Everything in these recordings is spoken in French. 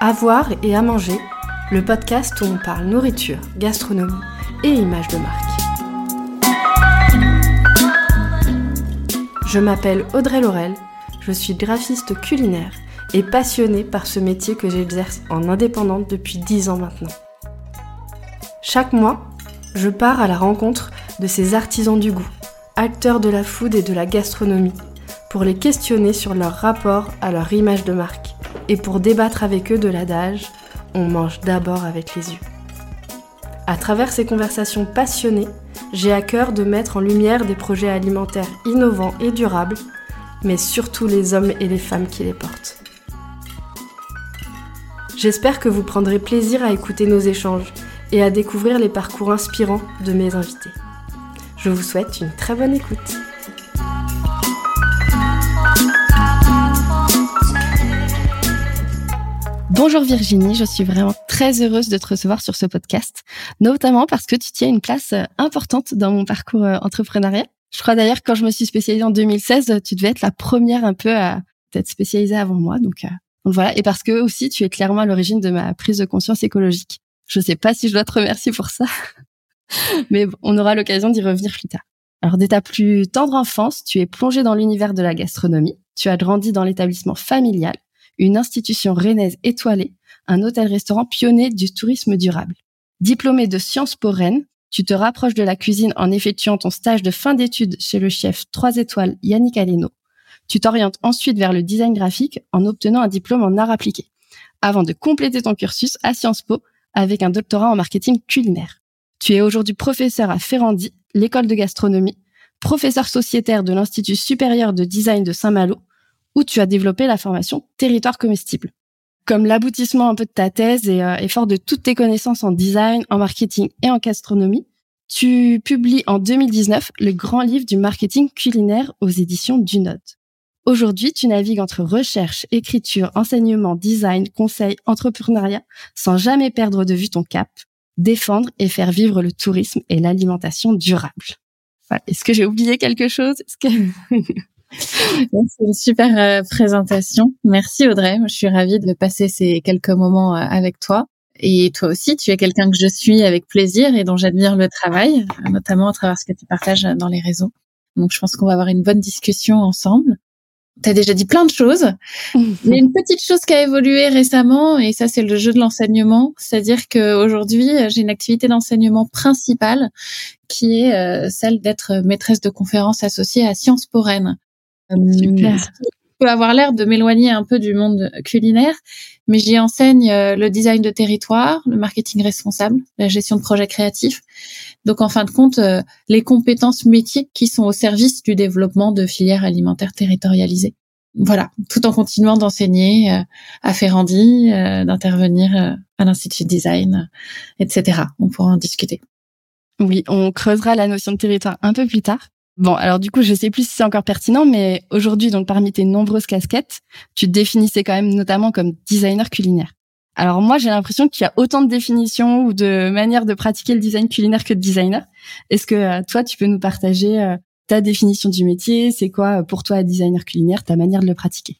À voir et à manger, le podcast où on parle nourriture, gastronomie et images de marque. Je m'appelle Audrey Laurel, je suis graphiste culinaire et passionnée par ce métier que j'exerce en indépendante depuis 10 ans maintenant. Chaque mois, je pars à la rencontre de ces artisans du goût, acteurs de la food et de la gastronomie, pour les questionner sur leur rapport à leur image de marque et pour débattre avec eux de l'adage « on mange d'abord avec les yeux ». À travers ces conversations passionnées, j'ai à cœur de mettre en lumière des projets alimentaires innovants et durables, mais surtout les hommes et les femmes qui les portent. J'espère que vous prendrez plaisir à écouter nos échanges et à découvrir les parcours inspirants de mes invités. Je vous souhaite une très bonne écoute. Bonjour Virginie, je suis vraiment très heureuse de te recevoir sur ce podcast, notamment parce que tu tiens une place importante dans mon parcours entrepreneurial. Je crois d'ailleurs que quand je me suis spécialisée en 2016, tu devais être la première un peu à t'être spécialisée avant moi. Donc voilà, et parce que aussi tu es clairement à l'origine de ma prise de conscience écologique. Je sais pas si je dois te remercier pour ça, mais on aura l'occasion d'y revenir plus tard. Alors dès ta plus tendre enfance, tu es plongée dans l'univers de la gastronomie. Tu as grandi dans l'établissement familial, une institution rennaise étoilée, un hôtel-restaurant pionnier du tourisme durable. Diplômée de Sciences Po Rennes, tu te rapproches de la cuisine en effectuant ton stage de fin d'études chez le chef 3 étoiles Yannick Aleno. Tu t'orientes ensuite vers le design graphique en obtenant un diplôme en arts appliqués, avant de compléter ton cursus à Sciences Po avec un doctorat en marketing culinaire. Tu es aujourd'hui professeur à Ferrandi, l'école de gastronomie, professeur sociétaire de l'Institut supérieur de design de Saint-Malo, où tu as développé la formation Territoire comestible. Comme l'aboutissement un peu de ta thèse et fort de toutes tes connaissances en design, en marketing et en gastronomie, tu publies en 2019 le grand livre du marketing culinaire aux éditions Dunod. Aujourd'hui, tu navigues entre recherche, écriture, enseignement, design, conseil, entrepreneuriat, sans jamais perdre de vue ton cap, défendre et faire vivre le tourisme et l'alimentation durable. Voilà. Est-ce que j'ai oublié quelque chose? C'est une super présentation. Merci Audrey. Je suis ravie de passer ces quelques moments avec toi. Et toi aussi, tu es quelqu'un que je suis avec plaisir et dont j'admire le travail, notamment à travers ce que tu partages dans les réseaux. Donc je pense qu'on va avoir une bonne discussion ensemble. Tu as déjà dit plein de choses. Il y a une petite chose qui a évolué récemment et ça, c'est le jeu de l'enseignement. C'est-à-dire qu'aujourd'hui, j'ai une activité d'enseignement principale qui est celle d'être maîtresse de conférences associée à Sciences Po Rennes. Super. Ce qui peut avoir l'air de m'éloigner un peu du monde culinaire, mais j'y enseigne le design de territoire, le marketing responsable, la gestion de projets créatifs. Donc, en fin de compte, les compétences métiers qui sont au service du développement de filières alimentaires territorialisées. Voilà, tout en continuant d'enseigner à Ferrandi, d'intervenir à l'Institut de Design, etc. On pourra en discuter. Oui, on creusera la notion de territoire un peu plus tard. Bon, alors du coup, je sais plus si c'est encore pertinent, mais aujourd'hui, donc parmi tes nombreuses casquettes, tu te définissais quand même notamment comme designer culinaire. Alors moi, j'ai l'impression qu'il y a autant de définitions ou de manières de pratiquer le design culinaire que de designer. Est-ce que toi, tu peux nous partager ta définition du métier? C'est quoi pour toi, designer culinaire, ta manière de le pratiquer?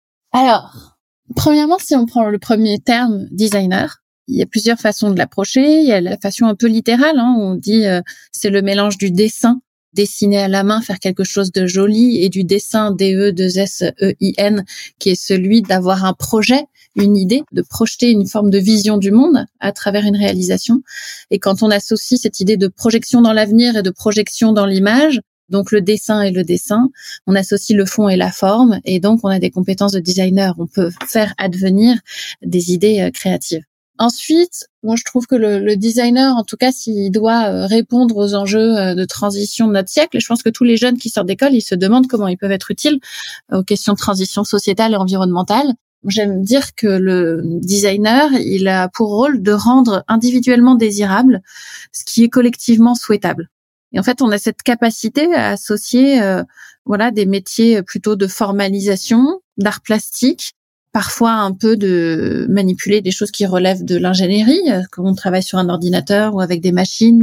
Alors, premièrement, si on prend le premier terme, designer, il y a plusieurs façons de l'approcher. Il y a la façon un peu littérale, où on dit c'est le mélange du dessin, dessiner à la main, faire quelque chose de joli, et du dessin, D-E-2-S-E-I-N, qui est celui d'avoir un projet, une idée, de projeter une forme de vision du monde à travers une réalisation. Et quand on associe cette idée de projection dans l'avenir et de projection dans l'image, donc le dessin et le dessin, on associe le fond et la forme, et donc on a des compétences de designer. On peut faire advenir des idées créatives. Ensuite, moi je trouve que le designer, en tout cas, s'il doit répondre aux enjeux de transition de notre siècle, et je pense que tous les jeunes qui sortent d'école, ils se demandent comment ils peuvent être utiles aux questions de transition sociétale et environnementale. J'aime dire que le designer, il a pour rôle de rendre individuellement désirable ce qui est collectivement souhaitable. Et en fait, on a cette capacité à associer des métiers plutôt de formalisation, d'art plastique, parfois un peu de manipuler des choses qui relèvent de l'ingénierie, quand on travaille sur un ordinateur ou avec des machines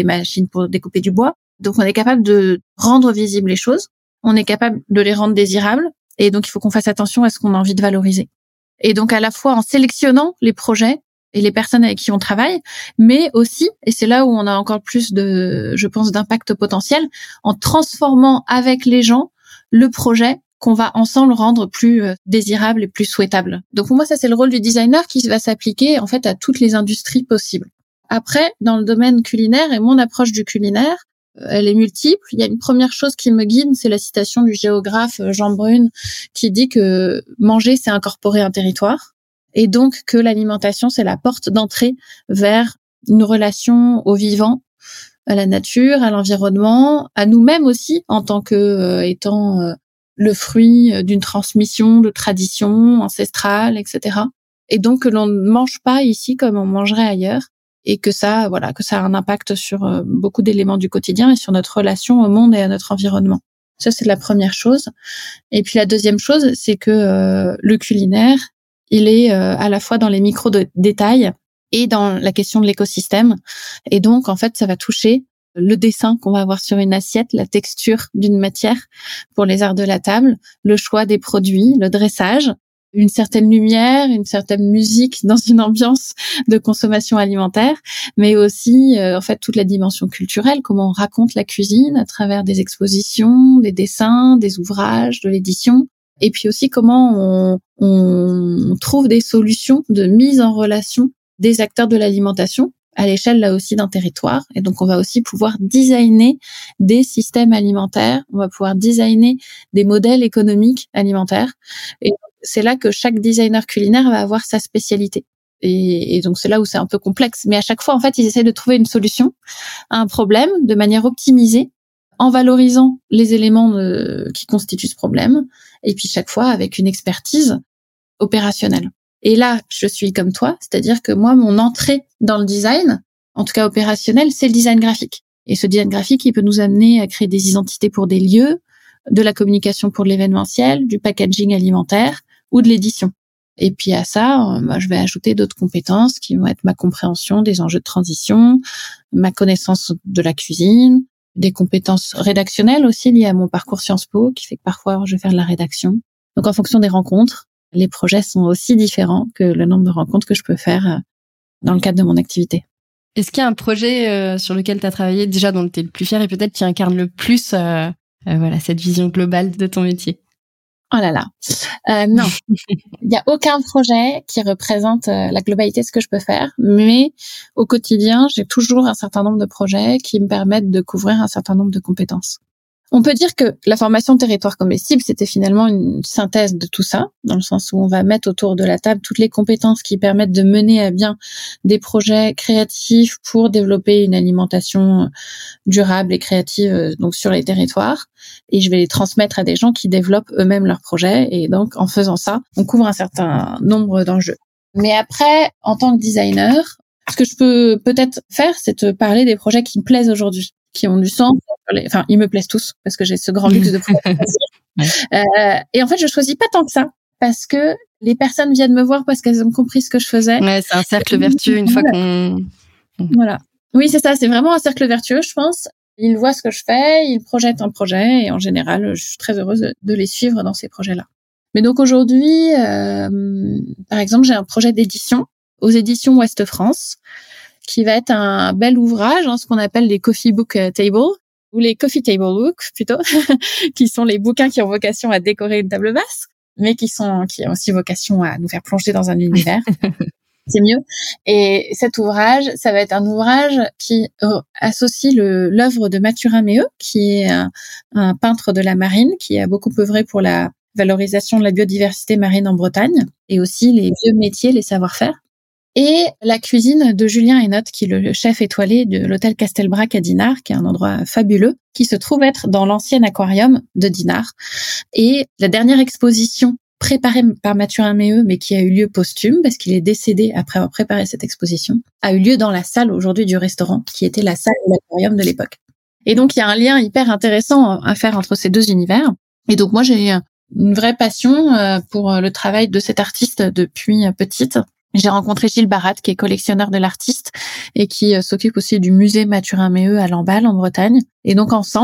pour découper du bois. Donc on est capable de rendre visibles les choses, on est capable de les rendre désirables, et donc il faut qu'on fasse attention à ce qu'on a envie de valoriser. Et donc, à la fois en sélectionnant les projets et les personnes avec qui on travaille, mais aussi, et c'est là où on a encore plus je pense, d'impact potentiel, en transformant avec les gens le projet qu'on va ensemble rendre plus désirable et plus souhaitable. Donc pour moi, ça c'est le rôle du designer qui va s'appliquer en fait à toutes les industries possibles. Après, dans le domaine culinaire et mon approche du culinaire, elle est multiple. Il y a une première chose qui me guide, c'est la citation du géographe Jean Brune qui dit que manger, c'est incorporer un territoire et donc que l'alimentation, c'est la porte d'entrée vers une relation au vivant, à la nature, à l'environnement, à nous-mêmes aussi en tant que étant le fruit d'une transmission de traditions ancestrales, etc. Et donc que l'on ne mange pas ici comme on mangerait ailleurs. Et que ça a un impact sur beaucoup d'éléments du quotidien et sur notre relation au monde et à notre environnement. Ça, c'est la première chose. Et puis la deuxième chose, c'est que le culinaire, il est à la fois dans les micro-détails et dans la question de l'écosystème. Et donc, en fait, ça va toucher le dessin qu'on va avoir sur une assiette, la texture d'une matière pour les arts de la table, le choix des produits, le dressage, une certaine lumière, une certaine musique dans une ambiance de consommation alimentaire, mais aussi en fait toute la dimension culturelle, comment on raconte la cuisine à travers des expositions, des dessins, des ouvrages, de l'édition, et puis aussi comment on trouve des solutions de mise en relation des acteurs de l'alimentation à l'échelle là aussi d'un territoire. Et donc on va aussi pouvoir designer des systèmes alimentaires, on va pouvoir designer des modèles économiques alimentaires. Et c'est là que chaque designer culinaire va avoir sa spécialité. Et donc c'est là où c'est un peu complexe. Mais à chaque fois, en fait, ils essaient de trouver une solution à un problème de manière optimisée, en valorisant les éléments qui constituent ce problème, et puis chaque fois avec une expertise opérationnelle. Et là, je suis comme toi, c'est-à-dire que moi, mon entrée dans le design, en tout cas opérationnel, c'est le design graphique. Et ce design graphique, il peut nous amener à créer des identités pour des lieux, de la communication pour l'événementiel, du packaging alimentaire ou de l'édition. Et puis à ça, moi, je vais ajouter d'autres compétences qui vont être ma compréhension des enjeux de transition, ma connaissance de la cuisine, des compétences rédactionnelles aussi liées à mon parcours Sciences Po, qui fait que parfois je vais faire de la rédaction. Donc en fonction des rencontres, les projets sont aussi différents que le nombre de rencontres que je peux faire dans le cadre de mon activité. Est-ce qu'il y a un projet sur lequel tu as travaillé déjà dont tu es le plus fier et peut-être qui incarne le plus cette vision globale de ton métier? Oh là là, non. Il n'y a aucun projet qui représente la globalité de ce que je peux faire, mais au quotidien, j'ai toujours un certain nombre de projets qui me permettent de couvrir un certain nombre de compétences. On peut dire que la formation territoire comestible, c'était finalement une synthèse de tout ça, dans le sens où on va mettre autour de la table toutes les compétences qui permettent de mener à bien des projets créatifs pour développer une alimentation durable et créative donc sur les territoires. Et je vais les transmettre à des gens qui développent eux-mêmes leurs projets. Et donc, en faisant ça, on couvre un certain nombre d'enjeux. Mais après, en tant que designer, ce que je peux peut-être faire, c'est te parler des projets qui me plaisent aujourd'hui, qui ont du sens. Enfin, ils me plaisent tous parce que j'ai ce grand luxe de pouvoir choisir. Et en fait, je choisis pas tant que ça parce que les personnes viennent me voir parce qu'elles ont compris ce que je faisais. Ouais, c'est un cercle vertueux une fois qu'on... Voilà. Oui, c'est ça. C'est vraiment un cercle vertueux, je pense. Ils voient ce que je fais, ils projettent un projet et en général, je suis très heureuse de les suivre dans ces projets-là. Mais donc aujourd'hui, par exemple, j'ai un projet d'édition aux éditions Ouest France qui va être un bel ouvrage, ce qu'on appelle les coffee book table ou les coffee table books plutôt, qui sont les bouquins qui ont vocation à décorer une table basse, mais qui ont aussi vocation à nous faire plonger dans un univers. C'est mieux. Et cet ouvrage, ça va être un ouvrage qui associe l'œuvre de Mathurin Méheut, qui est un peintre de la marine, qui a beaucoup œuvré pour la valorisation de la biodiversité marine en Bretagne, et aussi les vieux métiers, les savoir-faire. Et la cuisine de Julien Hénotte, qui est le chef étoilé de l'hôtel Castelbrac à Dinard, qui est un endroit fabuleux, qui se trouve être dans l'ancien aquarium de Dinard. Et la dernière exposition préparée par Mathurin Méheut, mais qui a eu lieu posthume, parce qu'il est décédé après avoir préparé cette exposition, a eu lieu dans la salle aujourd'hui du restaurant, qui était la salle de l'aquarium de l'époque. Et donc, il y a un lien hyper intéressant à faire entre ces deux univers. Et donc, moi, j'ai une vraie passion pour le travail de cet artiste depuis petite. J'ai rencontré Gilles Barat, qui est collectionneur de l'artiste et qui s'occupe aussi du musée Mathurin Méheut à Lamballe, en Bretagne. Et donc, ensemble,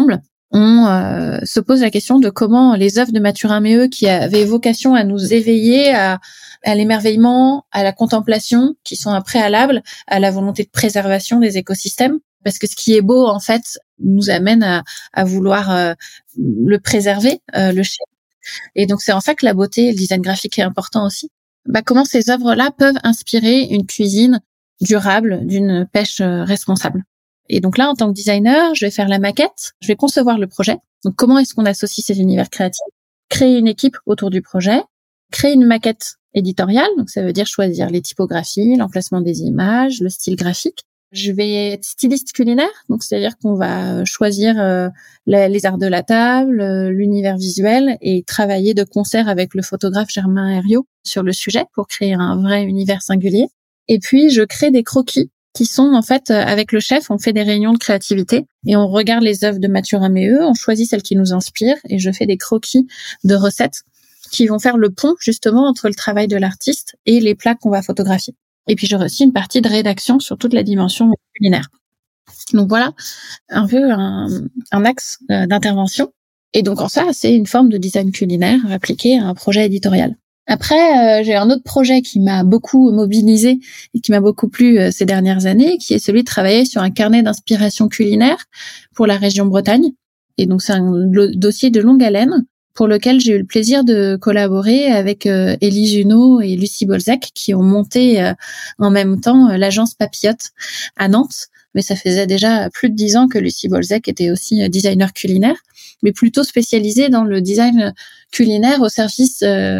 on se pose la question de comment les œuvres de Mathurin Méheut, qui avaient vocation à nous éveiller à l'émerveillement, à la contemplation, qui sont un préalable à la volonté de préservation des écosystèmes. Parce que ce qui est beau, en fait, nous amène à vouloir le préserver, le chien. Et donc, c'est en ça que la beauté et le design graphique est important aussi. Comment ces œuvres-là peuvent inspirer une cuisine durable, d'une pêche responsable. Et donc là, en tant que designer, je vais faire la maquette, je vais concevoir le projet. Donc, comment est-ce qu'on associe ces univers créatifs? Créer une équipe autour du projet, créer une maquette éditoriale, donc ça veut dire choisir les typographies, l'emplacement des images, le style graphique. Je vais être styliste culinaire, donc c'est-à-dire qu'on va choisir les arts de la table, l'univers visuel et travailler de concert avec le photographe Germain Herriot sur le sujet pour créer un vrai univers singulier. Et puis, je crée des croquis qui sont, en fait, avec le chef, on fait des réunions de créativité et on regarde les œuvres de Mathurin Méheut, on choisit celles qui nous inspirent et je fais des croquis de recettes qui vont faire le pont, justement, entre le travail de l'artiste et les plats qu'on va photographier. Et puis, j'aurai aussi une partie de rédaction sur toute la dimension culinaire. Donc, voilà un peu un axe d'intervention. Et donc, en ça, c'est une forme de design culinaire appliquée à un projet éditorial. Après, j'ai un autre projet qui m'a beaucoup mobilisée et qui m'a beaucoup plu ces dernières années, qui est celui de travailler sur un carnet d'inspiration culinaire pour la région Bretagne. Et donc, c'est un dossier de longue haleine pour lequel j'ai eu le plaisir de collaborer avec Élie Junot et Lucie Bolzac, qui ont monté en même temps l'agence Papillote à Nantes. Mais ça faisait déjà plus de 10 ans que Lucie Bolzac était aussi designer culinaire, mais plutôt spécialisée dans le design culinaire au service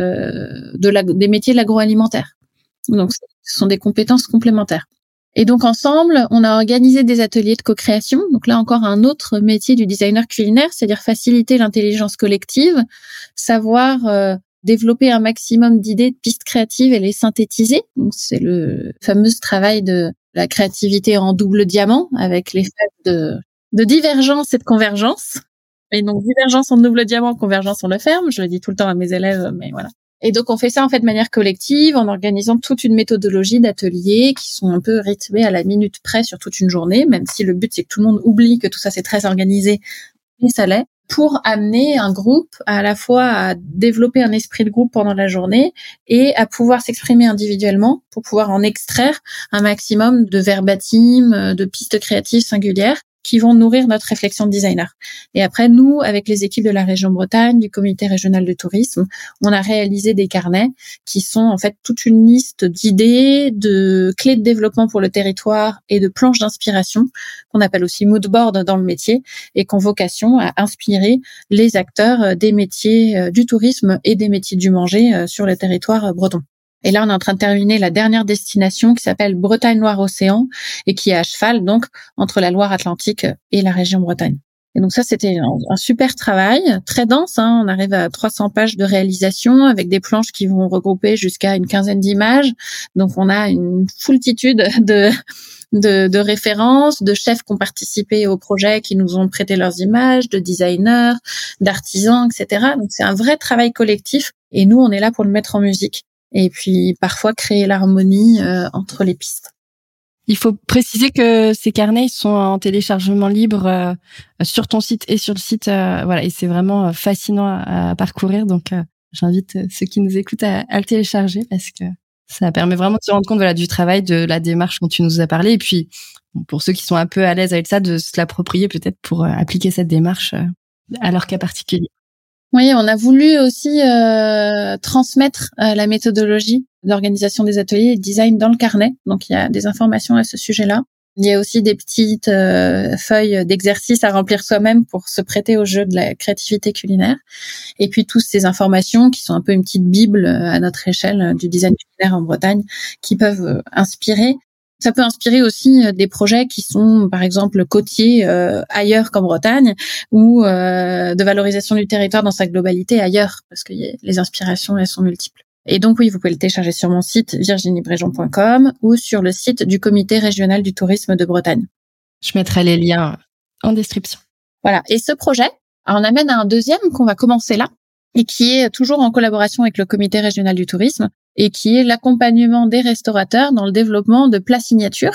des métiers de l'agroalimentaire. Donc, ce sont des compétences complémentaires. Et donc, ensemble, on a organisé des ateliers de co-création. Donc là, encore un autre métier du designer culinaire, c'est-à-dire faciliter l'intelligence collective, savoir développer un maximum d'idées, de pistes créatives et les synthétiser. Donc, c'est le fameux travail de la créativité en double diamant avec les phases de divergence et de convergence. Et donc, divergence en double diamant, convergence on le ferme. Je le dis tout le temps à mes élèves, mais voilà. Et donc, on fait ça en fait de manière collective en organisant toute une méthodologie d'ateliers qui sont un peu rythmés à la minute près sur toute une journée, même si le but c'est que tout le monde oublie que tout ça c'est très organisé, et ça l'est, pour amener un groupe à la fois à développer un esprit de groupe pendant la journée et à pouvoir s'exprimer individuellement pour pouvoir en extraire un maximum de verbatim, de pistes créatives singulières qui vont nourrir notre réflexion de designer. Et après, nous, avec les équipes de la région Bretagne, du comité régional de tourisme, on a réalisé des carnets qui sont en fait toute une liste d'idées, de clés de développement pour le territoire et de planches d'inspiration, qu'on appelle aussi mood board dans le métier, et qui ont vocation à inspirer les acteurs des métiers du tourisme et des métiers du manger sur le territoire breton. Et là, on est en train de terminer la dernière destination qui s'appelle Bretagne-Loire-Océan et qui est à cheval, donc, entre la Loire-Atlantique et la région Bretagne. Et donc ça, c'était un super travail, très dense. On arrive à 300 pages de réalisation avec des planches qui vont regrouper jusqu'à une quinzaine d'images. Donc, on a une foultitude de références, de chefs qui ont participé au projet, qui nous ont prêté leurs images, de designers, d'artisans, etc. Donc, c'est un vrai travail collectif. Et nous, on est là pour le mettre en musique. Et puis parfois créer l'harmonie entre les pistes. Il faut préciser que ces carnets sont en téléchargement libre sur ton site et sur le site, voilà, et c'est vraiment fascinant à parcourir. Donc, j'invite ceux qui nous écoutent à le télécharger parce que ça permet vraiment de se rendre compte, voilà, du travail, de la démarche dont tu nous as parlé, et puis pour ceux qui sont un peu à l'aise avec ça, de se l'approprier peut-être pour appliquer cette démarche à leur cas particulier. Oui, on a voulu aussi transmettre la méthodologie d'organisation des ateliers et de design dans le carnet. Donc, il y a des informations à ce sujet-là. Il y a aussi des petites feuilles d'exercices à remplir soi-même pour se prêter au jeu de la créativité culinaire. Et puis, toutes ces informations qui sont un peu une petite bible à notre échelle du design culinaire en Bretagne qui peuvent inspirer. Ça peut inspirer aussi des projets qui sont, par exemple, côtiers ailleurs qu'en Bretagne ou de valorisation du territoire dans sa globalité ailleurs, parce que les inspirations, elles sont multiples. Et donc, oui, vous pouvez le télécharger sur mon site virginiebréjon.com ou sur le site du comité régional du tourisme de Bretagne. Je mettrai les liens en description. Voilà. Et ce projet, on amène à un deuxième qu'on va commencer là et qui est toujours en collaboration avec le comité régional du tourisme et qui est l'accompagnement des restaurateurs dans le développement de plats signatures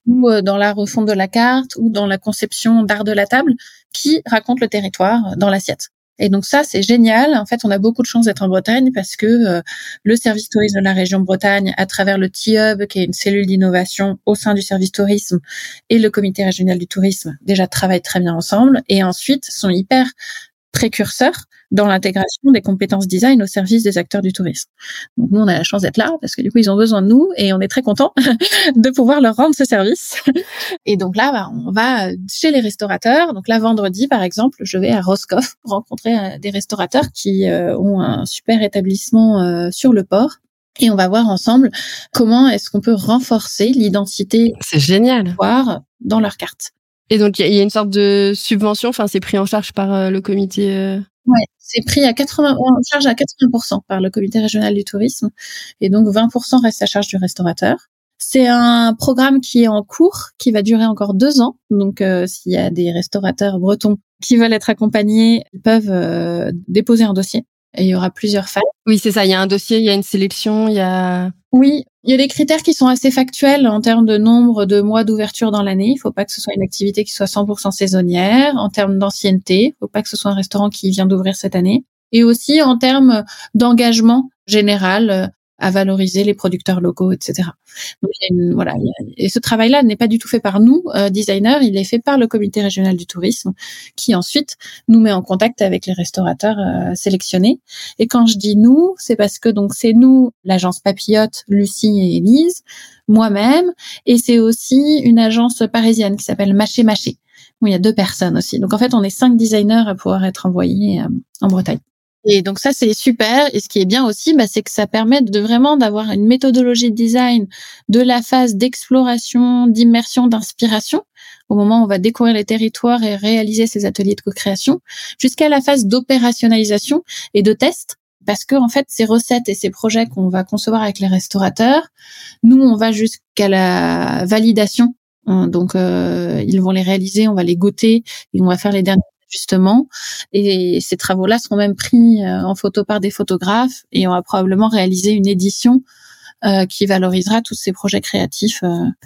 ou dans la refonte de la carte, ou dans la conception d'art de la table, qui raconte le territoire dans l'assiette. Et donc ça, c'est génial. En fait, on a beaucoup de chance d'être en Bretagne parce que le service tourisme de la région Bretagne, à travers le T-Hub, qui est une cellule d'innovation au sein du service tourisme, et le comité régional du tourisme, déjà travaillent très bien ensemble, et ensuite sont hyper précurseurs dans l'intégration des compétences design au service des acteurs du tourisme. Donc nous, on a la chance d'être là parce que du coup, ils ont besoin de nous et on est très contents de pouvoir leur rendre ce service. Et donc là, on va chez les restaurateurs. Donc là, vendredi, par exemple, je vais à Roscoff rencontrer des restaurateurs qui ont un super établissement sur le port. Et on va voir ensemble comment est-ce qu'on peut renforcer l'identité. C'est génial. Dans leur carte. Et donc, il y a une sorte de subvention, enfin, c'est pris en charge par le comité. Ouais, c'est pris en charge à 80% par le comité régional du tourisme. Et donc, 20% reste à charge du restaurateur. C'est un programme qui est en cours, qui va durer encore 2 ans. Donc, s'il y a des restaurateurs bretons qui veulent être accompagnés, ils peuvent déposer un dossier. Et il y aura plusieurs phases. Oui, c'est ça. Il y a un dossier, il y a une sélection, Oui, il y a des critères qui sont assez factuels en termes de nombre de mois d'ouverture dans l'année. Il faut pas que ce soit une activité qui soit 100% saisonnière. En termes d'ancienneté, il faut pas que ce soit un restaurant qui vient d'ouvrir cette année. Et aussi en termes d'engagement général à valoriser les producteurs locaux, etc. Donc, et ce travail-là n'est pas du tout fait par nous, designers, il est fait par le comité régional du tourisme, qui ensuite nous met en contact avec les restaurateurs sélectionnés. Et quand je dis nous, c'est parce que donc c'est nous, l'agence Papillote, Lucie et Élise, moi-même, et c'est aussi une agence parisienne qui s'appelle Maché Maché, où il y a 2 personnes aussi. Donc en fait, on est 5 designers à pouvoir être envoyés en Bretagne. Et donc ça, c'est super. Et ce qui est bien aussi, c'est que ça permet de vraiment d'avoir une méthodologie de design de la phase d'exploration, d'immersion, d'inspiration, au moment où on va découvrir les territoires et réaliser ces ateliers de co-création, jusqu'à la phase d'opérationnalisation et de test. Parce que, en fait, ces recettes et ces projets qu'on va concevoir avec les restaurateurs, nous, on va jusqu'à la validation. Donc, ils vont les réaliser, on va les goûter et on va faire les derniers justement, et ces travaux-là seront même pris en photo par des photographes, et on va probablement réaliser une édition qui valorisera tous ces projets créatifs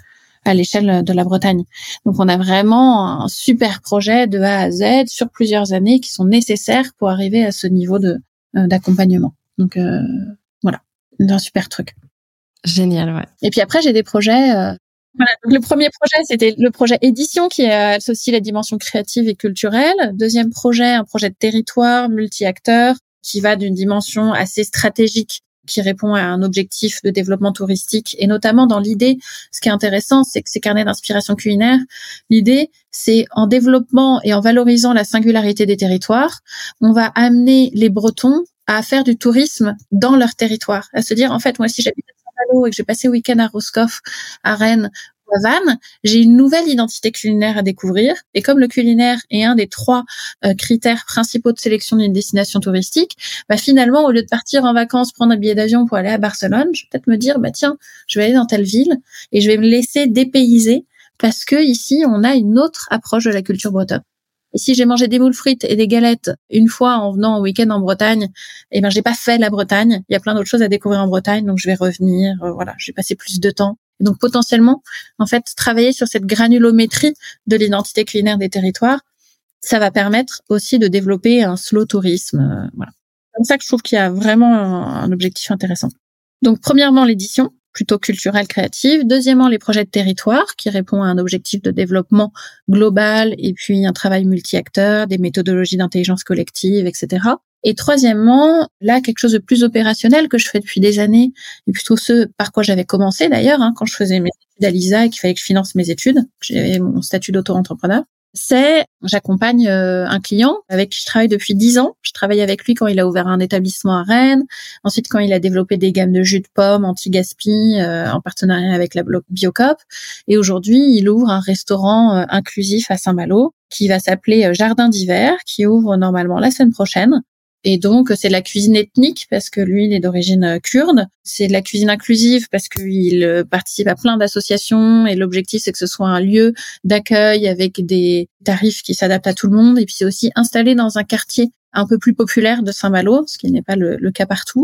à l'échelle de la Bretagne. Donc on a vraiment un super projet de A à Z sur plusieurs années qui sont nécessaires pour arriver à ce niveau d'accompagnement. Donc voilà, un super truc. Génial, ouais. Et puis après j'ai des projets. Voilà, donc le premier projet, c'était le projet édition qui associe la dimension créative et culturelle. Deuxième projet, un projet de territoire multi-acteurs qui va d'une dimension assez stratégique qui répond à un objectif de développement touristique, et notamment dans l'idée, ce qui est intéressant, c'est que ces carnets d'inspiration culinaire, l'idée, c'est en développant et en valorisant la singularité des territoires, on va amener les Bretons à faire du tourisme dans leur territoire, à se dire, en fait, moi, si j'habite et que j'ai passé le week-end à Roscoff, à Rennes ou à Vannes, j'ai une nouvelle identité culinaire à découvrir. Et comme le culinaire est un des 3 critères principaux de sélection d'une destination touristique, finalement, au lieu de partir en vacances, prendre un billet d'avion pour aller à Barcelone, je vais peut-être me dire, tiens, je vais aller dans telle ville et je vais me laisser dépayser parce que ici, on a une autre approche de la culture bretonne. Et si j'ai mangé des moules frites et des galettes une fois en venant au week-end en Bretagne, j'ai pas fait la Bretagne. Il y a plein d'autres choses à découvrir en Bretagne, donc je vais revenir. Je vais passer plus de temps. Et donc potentiellement, en fait, travailler sur cette granulométrie de l'identité culinaire des territoires, ça va permettre aussi de développer un slow tourisme. Voilà. C'est comme ça que je trouve qu'il y a vraiment un objectif intéressant. Donc premièrement, l'édition, plutôt culturelle, créative. Deuxièmement, les projets de territoire qui répondent à un objectif de développement global, et puis un travail multi-acteurs, des méthodologies d'intelligence collective, etc. Et troisièmement, là, quelque chose de plus opérationnel que je fais depuis des années, et plutôt ce par quoi j'avais commencé d'ailleurs, quand je faisais mes études à l'ISA et qu'il fallait que je finance mes études, j'avais mon statut d'auto-entrepreneur. J'accompagne un client avec qui je travaille depuis 10 ans. Je travaille avec lui quand il a ouvert un établissement à Rennes. Ensuite, quand il a développé des gammes de jus de pommes anti-gaspi en partenariat avec la Biocoop. Et aujourd'hui, il ouvre un restaurant inclusif à Saint-Malo qui va s'appeler Jardin d'hiver, qui ouvre normalement la semaine prochaine. Et donc, c'est de la cuisine ethnique parce que lui, il est d'origine kurde. C'est de la cuisine inclusive parce qu'il participe à plein d'associations et l'objectif, c'est que ce soit un lieu d'accueil avec des tarifs qui s'adaptent à tout le monde. Et puis, c'est aussi installé dans un quartier un peu plus populaire de Saint-Malo, ce qui n'est pas le cas partout.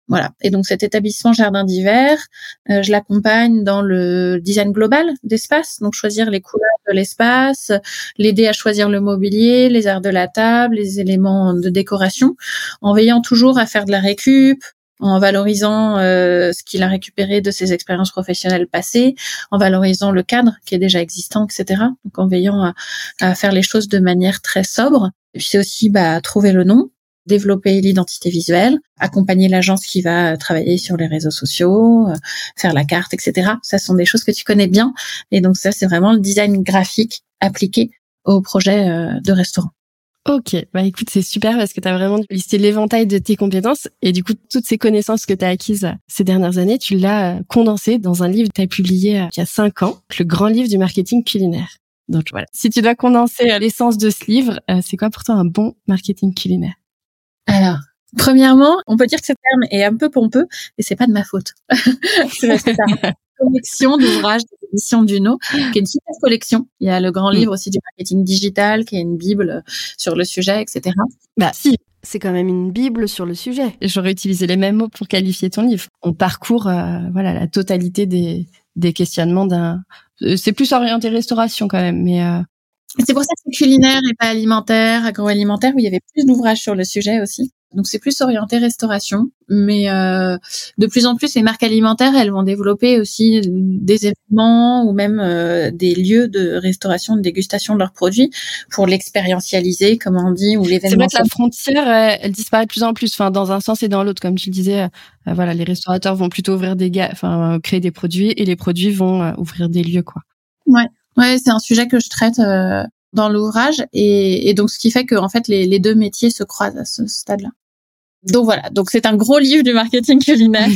Voilà. Et donc cet établissement jardin d'hiver, je l'accompagne dans le design global d'espace, donc choisir les couleurs de l'espace, l'aider à choisir le mobilier, les arts de la table, les éléments de décoration, en veillant toujours à faire de la récup, en valorisant ce qu'il a récupéré de ses expériences professionnelles passées, en valorisant le cadre qui est déjà existant, etc. Donc en veillant à faire les choses de manière très sobre. Et puis c'est aussi trouver le nom, développer l'identité visuelle, accompagner l'agence qui va travailler sur les réseaux sociaux, faire la carte, etc. Ça sont des choses que tu connais bien. Et donc ça, c'est vraiment le design graphique appliqué au projet de restaurant. Ok, écoute, c'est super parce que tu as vraiment listé l'éventail de tes compétences et du coup, toutes ces connaissances que tu as acquises ces dernières années, tu l'as condensé dans un livre que tu as publié il y a 5 ans, le grand livre du marketing culinaire. Donc voilà, si tu dois condenser l'essence de ce livre, c'est quoi pour toi un bon marketing culinaire? Alors, premièrement, on peut dire que ce terme est un peu pompeux, et c'est pas de ma faute. C'est parce que c'est une collection d'ouvrages de l'édition Duno, qui est une super collection. Il y a le grand livre aussi du marketing digital, qui est une bible sur le sujet, etc. Si, c'est quand même une bible sur le sujet. J'aurais utilisé les mêmes mots pour qualifier ton livre. On parcourt la totalité des questionnements d'un... C'est plus orienté restauration quand même, mais... C'est pour ça que c'est culinaire et pas alimentaire, agroalimentaire, où il y avait plus d'ouvrages sur le sujet aussi. Donc c'est plus orienté restauration, mais de plus en plus les marques alimentaires, elles vont développer aussi des événements ou même des lieux de restauration, de dégustation de leurs produits pour l'expérientialiser, comme on dit, ou l'événement. C'est vrai que la frontière, elle disparaît de plus en plus, enfin dans un sens et dans l'autre, comme tu le disais. Les restaurateurs vont plutôt ouvrir créer des produits et les produits vont ouvrir des lieux, quoi. Ouais, c'est un sujet que je traite dans l'ouvrage et donc ce qui fait que en fait les deux métiers se croisent à ce stade-là. Donc voilà, donc c'est un gros livre du marketing culinaire.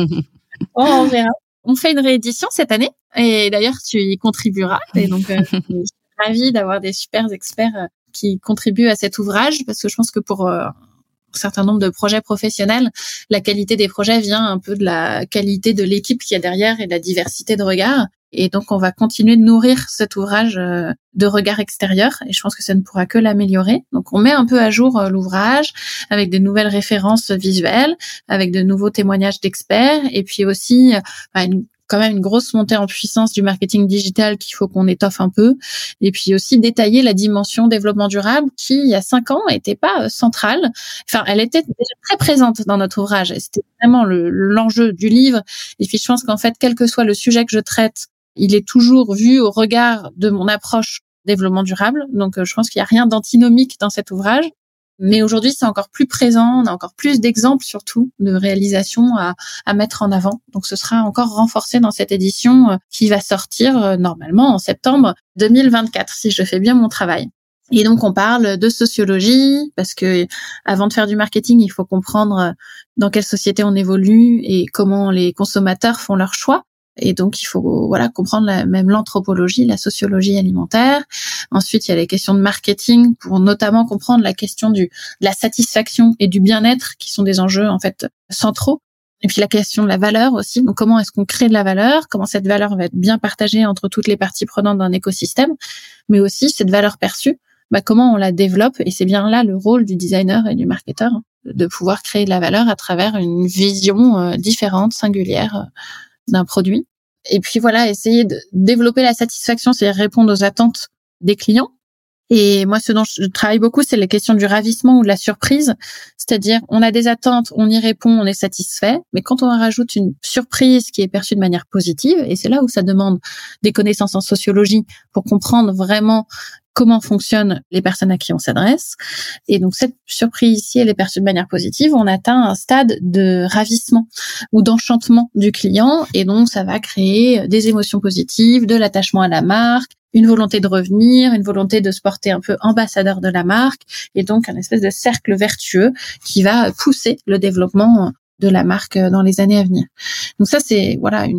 On verra. On fait une réédition cette année et d'ailleurs tu y contribueras et donc je suis ravie d'avoir des super experts qui contribuent à cet ouvrage parce que je pense que pour un certain nombre de projets professionnels, la qualité des projets vient un peu de la qualité de l'équipe qu'il y a derrière et de la diversité de regards. Et donc, on va continuer de nourrir cet ouvrage de regard extérieur et je pense que ça ne pourra que l'améliorer. Donc, on met un peu à jour l'ouvrage avec des nouvelles références visuelles, avec de nouveaux témoignages d'experts et puis aussi quand même une grosse montée en puissance du marketing digital qu'il faut qu'on étoffe un peu. Et puis aussi détailler la dimension développement durable qui, il y a 5 ans, n'était pas centrale. Enfin, elle était déjà très présente dans notre ouvrage. Et c'était vraiment l'enjeu du livre. Et puis, je pense qu'en fait, quel que soit le sujet que je traite, il est toujours vu au regard de mon approche développement durable. Donc, je pense qu'il n'y a rien d'antinomique dans cet ouvrage. Mais aujourd'hui, c'est encore plus présent. On a encore plus d'exemples, surtout, de réalisations à mettre en avant. Donc, ce sera encore renforcé dans cette édition qui va sortir normalement en septembre 2024, si je fais bien mon travail. Et donc, on parle de sociologie, parce que avant de faire du marketing, il faut comprendre dans quelle société on évolue et comment les consommateurs font leurs choix. Et donc, il faut comprendre même l'anthropologie, la sociologie alimentaire. Ensuite, il y a les questions de marketing pour notamment comprendre la question de la satisfaction et du bien-être qui sont des enjeux en fait centraux. Et puis la question de la valeur aussi. Donc, comment est-ce qu'on crée de la valeur? Comment cette valeur va être bien partagée entre toutes les parties prenantes d'un écosystème? Mais aussi, cette valeur perçue, comment on la développe? Et c'est bien là le rôle du designer et du marketeur, de pouvoir créer de la valeur à travers une vision différente, singulière d'un produit. Et puis essayer de développer la satisfaction, c'est-à-dire répondre aux attentes des clients. Et moi, ce dont je travaille beaucoup, c'est les questions du ravissement ou de la surprise. C'est-à-dire, on a des attentes, on y répond, on est satisfait. Mais quand on rajoute une surprise qui est perçue de manière positive, et c'est là où ça demande des connaissances en sociologie pour comprendre vraiment comment fonctionnent les personnes à qui on s'adresse. Et donc, cette surprise ici, elle est perçue de manière positive. On atteint un stade de ravissement ou d'enchantement du client. Et donc, ça va créer des émotions positives, de l'attachement à la marque, une volonté de revenir, une volonté de se porter un peu ambassadeur de la marque. Et donc, un espèce de cercle vertueux qui va pousser le développement de la marque dans les années à venir. Donc ça, c'est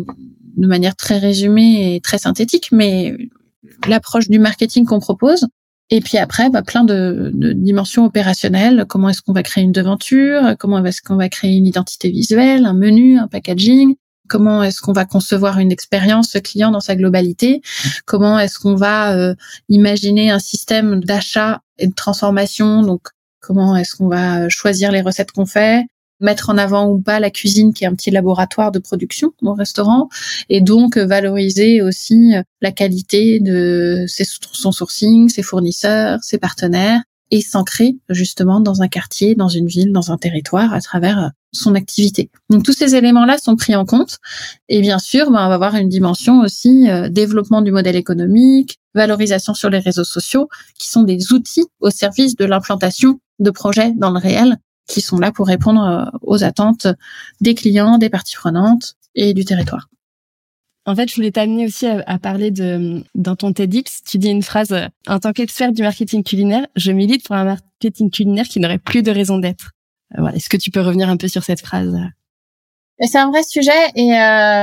de manière très résumée et très synthétique, mais l'approche du marketing qu'on propose. Et puis après, plein de dimensions opérationnelles. Comment est-ce qu'on va créer une devanture? Comment est-ce qu'on va créer une identité visuelle, un menu, un packaging? Comment est-ce qu'on va concevoir une expérience client dans sa globalité? Comment est-ce qu'on va imaginer un système d'achat et de transformation? Donc, comment est-ce qu'on va choisir les recettes qu'on fait? mettre en avant ou pas la cuisine qui est un petit laboratoire de production au restaurant, et donc valoriser aussi la qualité de son sourcing, ses fournisseurs, ses partenaires, et s'ancrer justement dans un quartier, dans une ville, dans un territoire à travers son activité. Donc tous ces éléments-là sont pris en compte, et bien sûr, on va avoir une dimension aussi développement du modèle économique, valorisation sur les réseaux sociaux, qui sont des outils au service de l'implantation de projets dans le réel, qui sont là pour répondre aux attentes des clients, des parties prenantes et du territoire. En fait, je voulais t'amener aussi à parler dans ton TEDx, tu dis une phrase, en tant qu'expert du marketing culinaire, je milite pour un marketing culinaire qui n'aurait plus de raison d'être. Voilà. Est-ce que tu peux revenir un peu sur cette phrase? C'est un vrai sujet et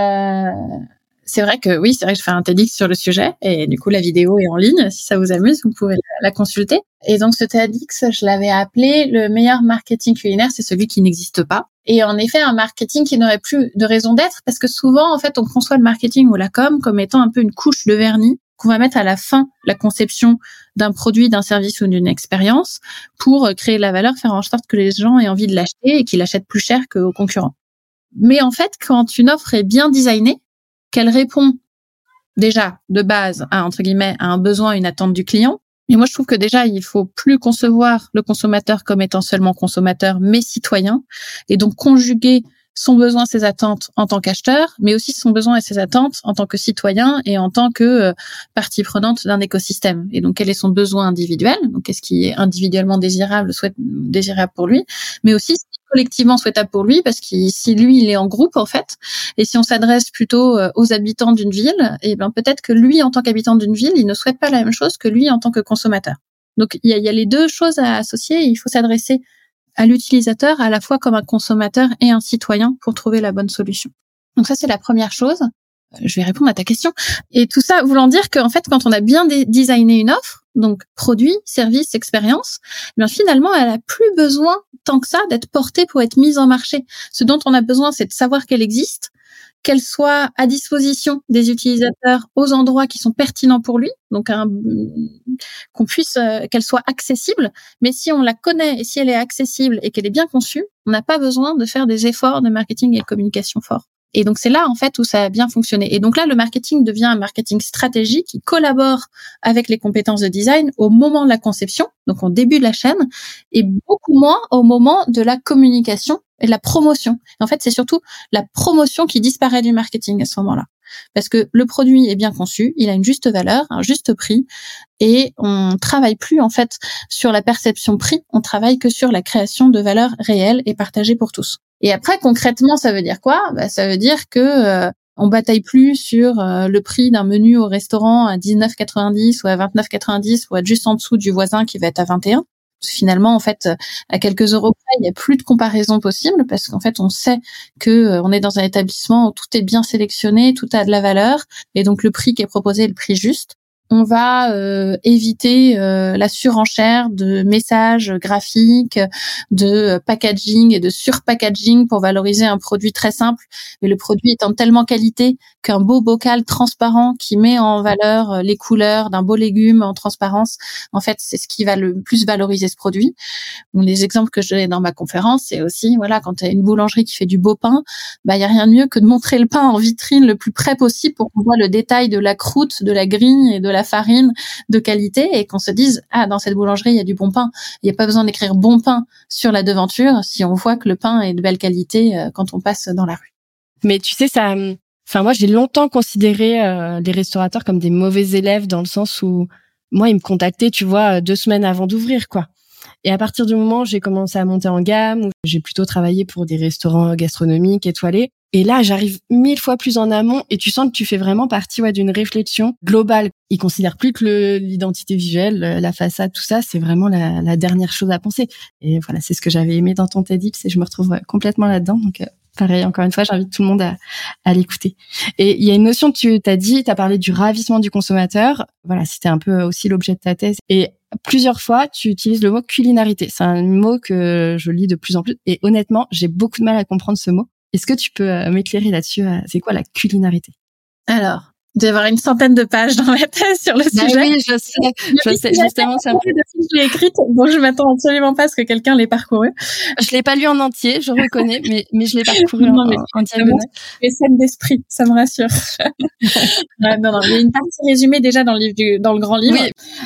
c'est vrai que je fais un TEDx sur le sujet et du coup la vidéo est en ligne. Si ça vous amuse, vous pouvez la consulter. Et donc ce TEDx, je l'avais appelé le meilleur marketing culinaire, c'est celui qui n'existe pas. Et en effet, un marketing qui n'aurait plus de raison d'être, parce que souvent, en fait, on conçoit le marketing ou la com comme étant un peu une couche de vernis qu'on va mettre à la fin la conception d'un produit, d'un service ou d'une expérience pour créer de la valeur, faire en sorte que les gens aient envie de l'acheter et qu'ils l'achètent plus cher qu'aux concurrents. Mais en fait, quand une offre est bien designée, qu'elle répond déjà de base à, entre guillemets, à un besoin, une attente du client. Et moi, je trouve que déjà, il faut plus concevoir le consommateur comme étant seulement consommateur, mais citoyen. Et donc, conjuguer son besoin, ses attentes en tant qu'acheteur, mais aussi son besoin et ses attentes en tant que citoyen et en tant que partie prenante d'un écosystème. Et donc, quel est son besoin individuel? Donc, qu'est-ce qui est individuellement désirable pour lui, mais aussi collectivement souhaitable pour lui, parce que si lui, il est en groupe, en fait, et si on s'adresse plutôt aux habitants d'une ville, et ben peut-être que lui, en tant qu'habitant d'une ville, il ne souhaite pas la même chose que lui en tant que consommateur. Donc, il y a les deux choses à associer, et il faut s'adresser à l'utilisateur à la fois comme un consommateur et un citoyen pour trouver la bonne solution. Donc ça, c'est la première chose. Je vais répondre à ta question. Et tout ça voulant dire qu'en fait, quand on a bien designé une offre, donc produit, service, expérience, bien finalement, elle a plus besoin tant que ça d'être portée pour être mise en marché. Ce dont on a besoin, c'est de savoir qu'elle existe, qu'elle soit à disposition des utilisateurs aux endroits qui sont pertinents pour lui, donc qu'on puisse qu'elle soit accessible. Mais si on la connaît et si elle est accessible et qu'elle est bien conçue, on n'a pas besoin de faire des efforts de marketing et de communication forts. Et donc, c'est là, en fait, où ça a bien fonctionné. Et donc là, le marketing devient un marketing stratégique qui collabore avec les compétences de design au moment de la conception, donc au début de la chaîne, et beaucoup moins au moment de la communication et de la promotion. Et en fait, c'est surtout la promotion qui disparaît du marketing à ce moment-là. Parce que le produit est bien conçu, il a une juste valeur, un juste prix, et on travaille plus, en fait, sur la perception prix, on travaille que sur la création de valeur réelle et partagée pour tous. Et après, concrètement, ça veut dire quoi? Ça veut dire que on bataille plus sur le prix d'un menu au restaurant à 19,90 ou à 29,90 ou à juste en dessous du voisin qui va être à 21. Finalement, en fait, à quelques euros près, il n'y a plus de comparaison possible parce qu'en fait, on sait que on est dans un établissement où tout est bien sélectionné, tout a de la valeur, et donc le prix qui est proposé est le prix juste. On va éviter la surenchère de messages graphiques, de packaging et de surpackaging pour valoriser un produit très simple, mais le produit étant de tellement qualité qu'un beau bocal transparent qui met en valeur les couleurs d'un beau légume en transparence, en fait, c'est ce qui va le plus valoriser ce produit. Donc, les exemples que je donne dans ma conférence, c'est aussi, voilà, quand tu as une boulangerie qui fait du beau pain, il y a rien de mieux que de montrer le pain en vitrine le plus près possible pour qu'on voit le détail de la croûte, de la grille et de la farine de qualité et qu'on se dise, dans cette boulangerie, il y a du bon pain. Il n'y a pas besoin d'écrire bon pain sur la devanture si on voit que le pain est de belle qualité quand on passe dans la rue. Mais tu sais, moi, j'ai longtemps considéré les restaurateurs comme des mauvais élèves dans le sens où moi, ils me contactaient, tu vois, 2 semaines avant d'ouvrir, quoi. Et à partir du moment où j'ai commencé à monter en gamme, où j'ai plutôt travaillé pour des restaurants gastronomiques étoilés, et là, j'arrive 1000 fois plus en amont et tu sens que tu fais vraiment partie d'une réflexion globale. Ils considèrent plus que l'identité visuelle, la façade, tout ça, c'est vraiment la dernière chose à penser. Et voilà, c'est ce que j'avais aimé dans ton TEDx et je me retrouve complètement là-dedans. Donc, pareil, encore une fois, j'invite tout le monde à l'écouter. Et il y a une notion que tu t'as parlé du ravissement du consommateur. Voilà, c'était un peu aussi l'objet de ta thèse. Et plusieurs fois, tu utilises le mot culinarité. C'est un mot que je lis de plus en plus. Et honnêtement, j'ai beaucoup de mal à comprendre ce mot. Est-ce que tu peux m'éclairer là-dessus? C'est quoi la culinarité? Alors, Il doit y avoir une centaine de pages dans ma thèse sur le sujet. Oui, je sais. Justement, ça. Je l'ai écrite, donc je m'attends absolument pas à ce que quelqu'un l'ait parcouru. Je l'ai pas lu en entier, je reconnais, mais je l'ai parcouru en diagonale. Les scènes d'esprit, ça me rassure. Non, il y a une partie résumée déjà dans le grand livre.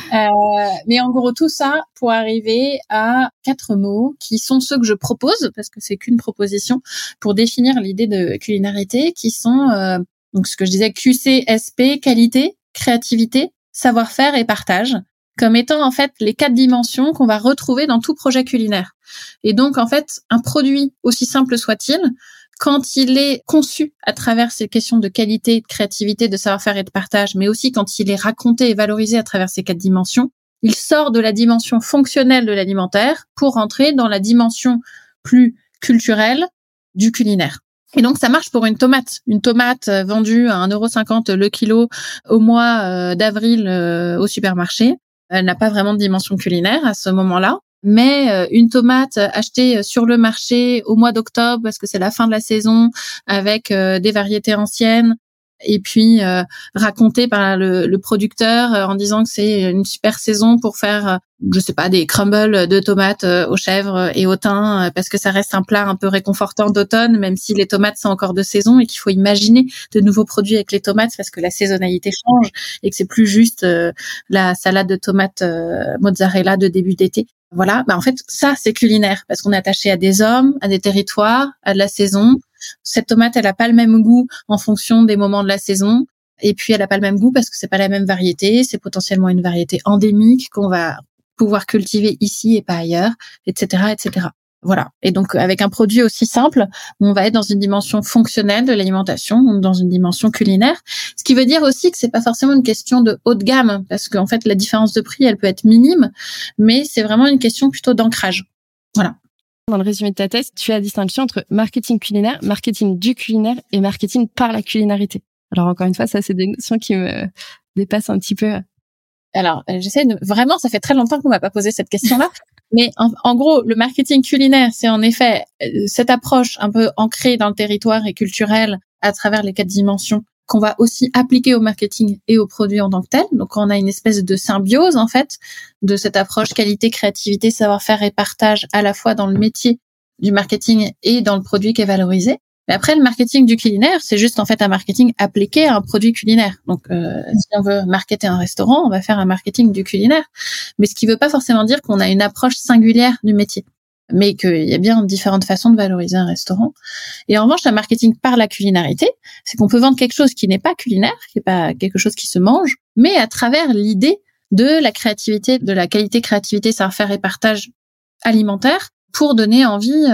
Oui. Mais en gros, tout ça pour arriver à 4 mots qui sont ceux que je propose, parce que c'est qu'une proposition, pour définir l'idée de culinarité, qui sont donc ce que je disais, QCSP, qualité, créativité, savoir-faire et partage, comme étant en fait les 4 dimensions qu'on va retrouver dans tout projet culinaire. Et donc en fait, un produit, aussi simple soit-il, quand il est conçu à travers ces questions de qualité, de créativité, de savoir-faire et de partage, mais aussi quand il est raconté et valorisé à travers ces 4 dimensions, il sort de la dimension fonctionnelle de l'alimentaire pour rentrer dans la dimension plus culturelle du culinaire. Et donc, ça marche pour une tomate. Une tomate vendue à 1,50 € le kilo au mois d'avril au supermarché. Elle n'a pas vraiment de dimension culinaire à ce moment-là. Mais une tomate achetée sur le marché au mois d'octobre, parce que c'est la fin de la saison, avec des variétés anciennes, et puis racontée par le producteur en disant que c'est une super saison pour faire je sais pas, des crumbles de tomates aux chèvres et au thym, parce que ça reste un plat un peu réconfortant d'automne, même si les tomates sont encore de saison et qu'il faut imaginer de nouveaux produits avec les tomates parce que la saisonnalité change et que c'est plus juste la salade de tomates mozzarella de début d'été. Voilà, en fait, ça, c'est culinaire parce qu'on est attaché à des hommes, à des territoires, à de la saison. Cette tomate, elle a pas le même goût en fonction des moments de la saison. Et puis, elle a pas le même goût parce que c'est pas la même variété. C'est potentiellement une variété endémique qu'on va pouvoir cultiver ici et pas ailleurs, etc., etc. Voilà. Et donc, avec un produit aussi simple, on va être dans une dimension fonctionnelle de l'alimentation, dans une dimension culinaire. Ce qui veut dire aussi que c'est pas forcément une question de haut de gamme, parce qu'en fait, la différence de prix, elle peut être minime, mais c'est vraiment une question plutôt d'ancrage. Voilà. Dans le résumé de ta thèse, tu fais la distinction entre marketing culinaire, marketing du culinaire et marketing par la culinarité. Alors, encore une fois, ça, c'est des notions qui me dépassent un petit peu. Alors, vraiment, ça fait très longtemps qu'on m'a pas posé cette question-là. Mais en gros, le marketing culinaire, c'est en effet cette approche un peu ancrée dans le territoire et culturelle à travers les 4 dimensions qu'on va aussi appliquer au marketing et aux produits en tant que tel. Donc, on a une espèce de symbiose, en fait, de cette approche qualité, créativité, savoir-faire et partage à la fois dans le métier du marketing et dans le produit qui est valorisé. Mais après, le marketing du culinaire, c'est juste en fait un marketing appliqué à un produit culinaire. Donc, si on veut marketer un restaurant, on va faire un marketing du culinaire. Mais ce qui veut pas forcément dire qu'on a une approche singulière du métier, mais qu'il y a bien différentes façons de valoriser un restaurant. Et en revanche, le marketing par la culinarité, c'est qu'on peut vendre quelque chose qui n'est pas culinaire, qui n'est pas quelque chose qui se mange, mais à travers l'idée de la créativité, de la qualité, créativité, savoir-faire et partage alimentaire, pour donner envie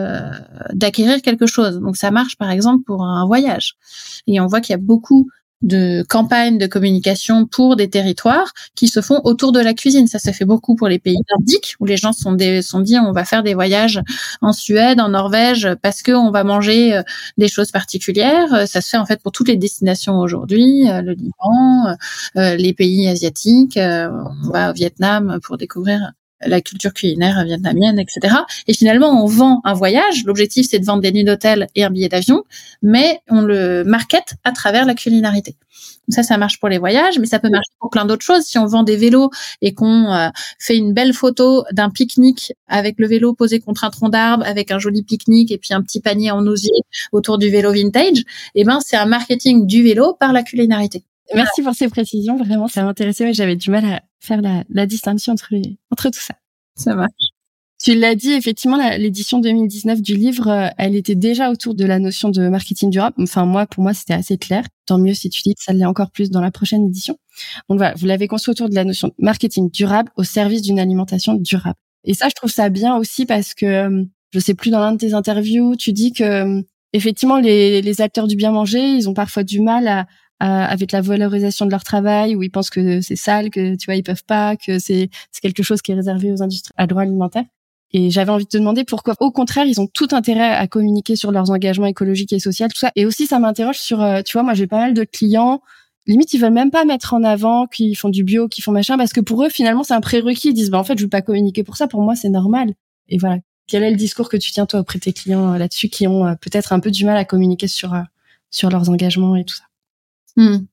d'acquérir quelque chose. Donc ça marche par exemple pour un voyage. Et on voit qu'il y a beaucoup de campagnes de communication pour des territoires qui se font autour de la cuisine. Ça se fait beaucoup pour les pays nordiques où les gens sont dit on va faire des voyages en Suède, en Norvège parce que on va manger des choses particulières. Ça se fait en fait pour toutes les destinations aujourd'hui, le Liban, les pays asiatiques. On va au Vietnam pour découvrir la culture culinaire vietnamienne, etc. Et finalement, on vend un voyage. L'objectif, c'est de vendre des nuits d'hôtel et un billet d'avion, mais on le market à travers la culinarité. Donc ça marche pour les voyages, mais ça peut marcher pour plein d'autres choses. Si on vend des vélos et qu'on fait une belle photo d'un pique-nique avec le vélo posé contre un tronc d'arbre, avec un joli pique-nique et puis un petit panier en osier autour du vélo vintage, c'est un marketing du vélo par la culinarité. Merci pour ces précisions. Vraiment, ça m'intéressait, mais j'avais du mal à faire la distinction entre tout ça. Ça marche. Tu l'as dit, effectivement, l'édition 2019 du livre, elle était déjà autour de la notion de marketing durable. Enfin, pour moi, c'était assez clair. Tant mieux si tu dis que ça l'est encore plus dans la prochaine édition. Donc voilà, vous l'avez construit autour de la notion de marketing durable au service d'une alimentation durable. Et ça, je trouve ça bien aussi parce que, je sais plus, dans l'un de tes interviews, tu dis que, effectivement, les acteurs du bien manger, ils ont parfois du mal avec la valorisation de leur travail, où ils pensent que c'est sale, que tu vois ils peuvent pas, que c'est quelque chose qui est réservé aux industries agroalimentaires. Et j'avais envie de te demander pourquoi, au contraire, ils ont tout intérêt à communiquer sur leurs engagements écologiques et sociaux, tout ça. Et aussi, ça m'interroge sur, tu vois, moi j'ai pas mal de clients, limite ils veulent même pas mettre en avant qu'ils font du bio, qu'ils font machin, parce que pour eux finalement c'est un prérequis. Ils disent en fait je veux pas communiquer pour ça, pour moi c'est normal. Et voilà. Quel est le discours que tu tiens toi auprès de tes clients là-dessus qui ont peut-être un peu du mal à communiquer sur leurs engagements et tout ça?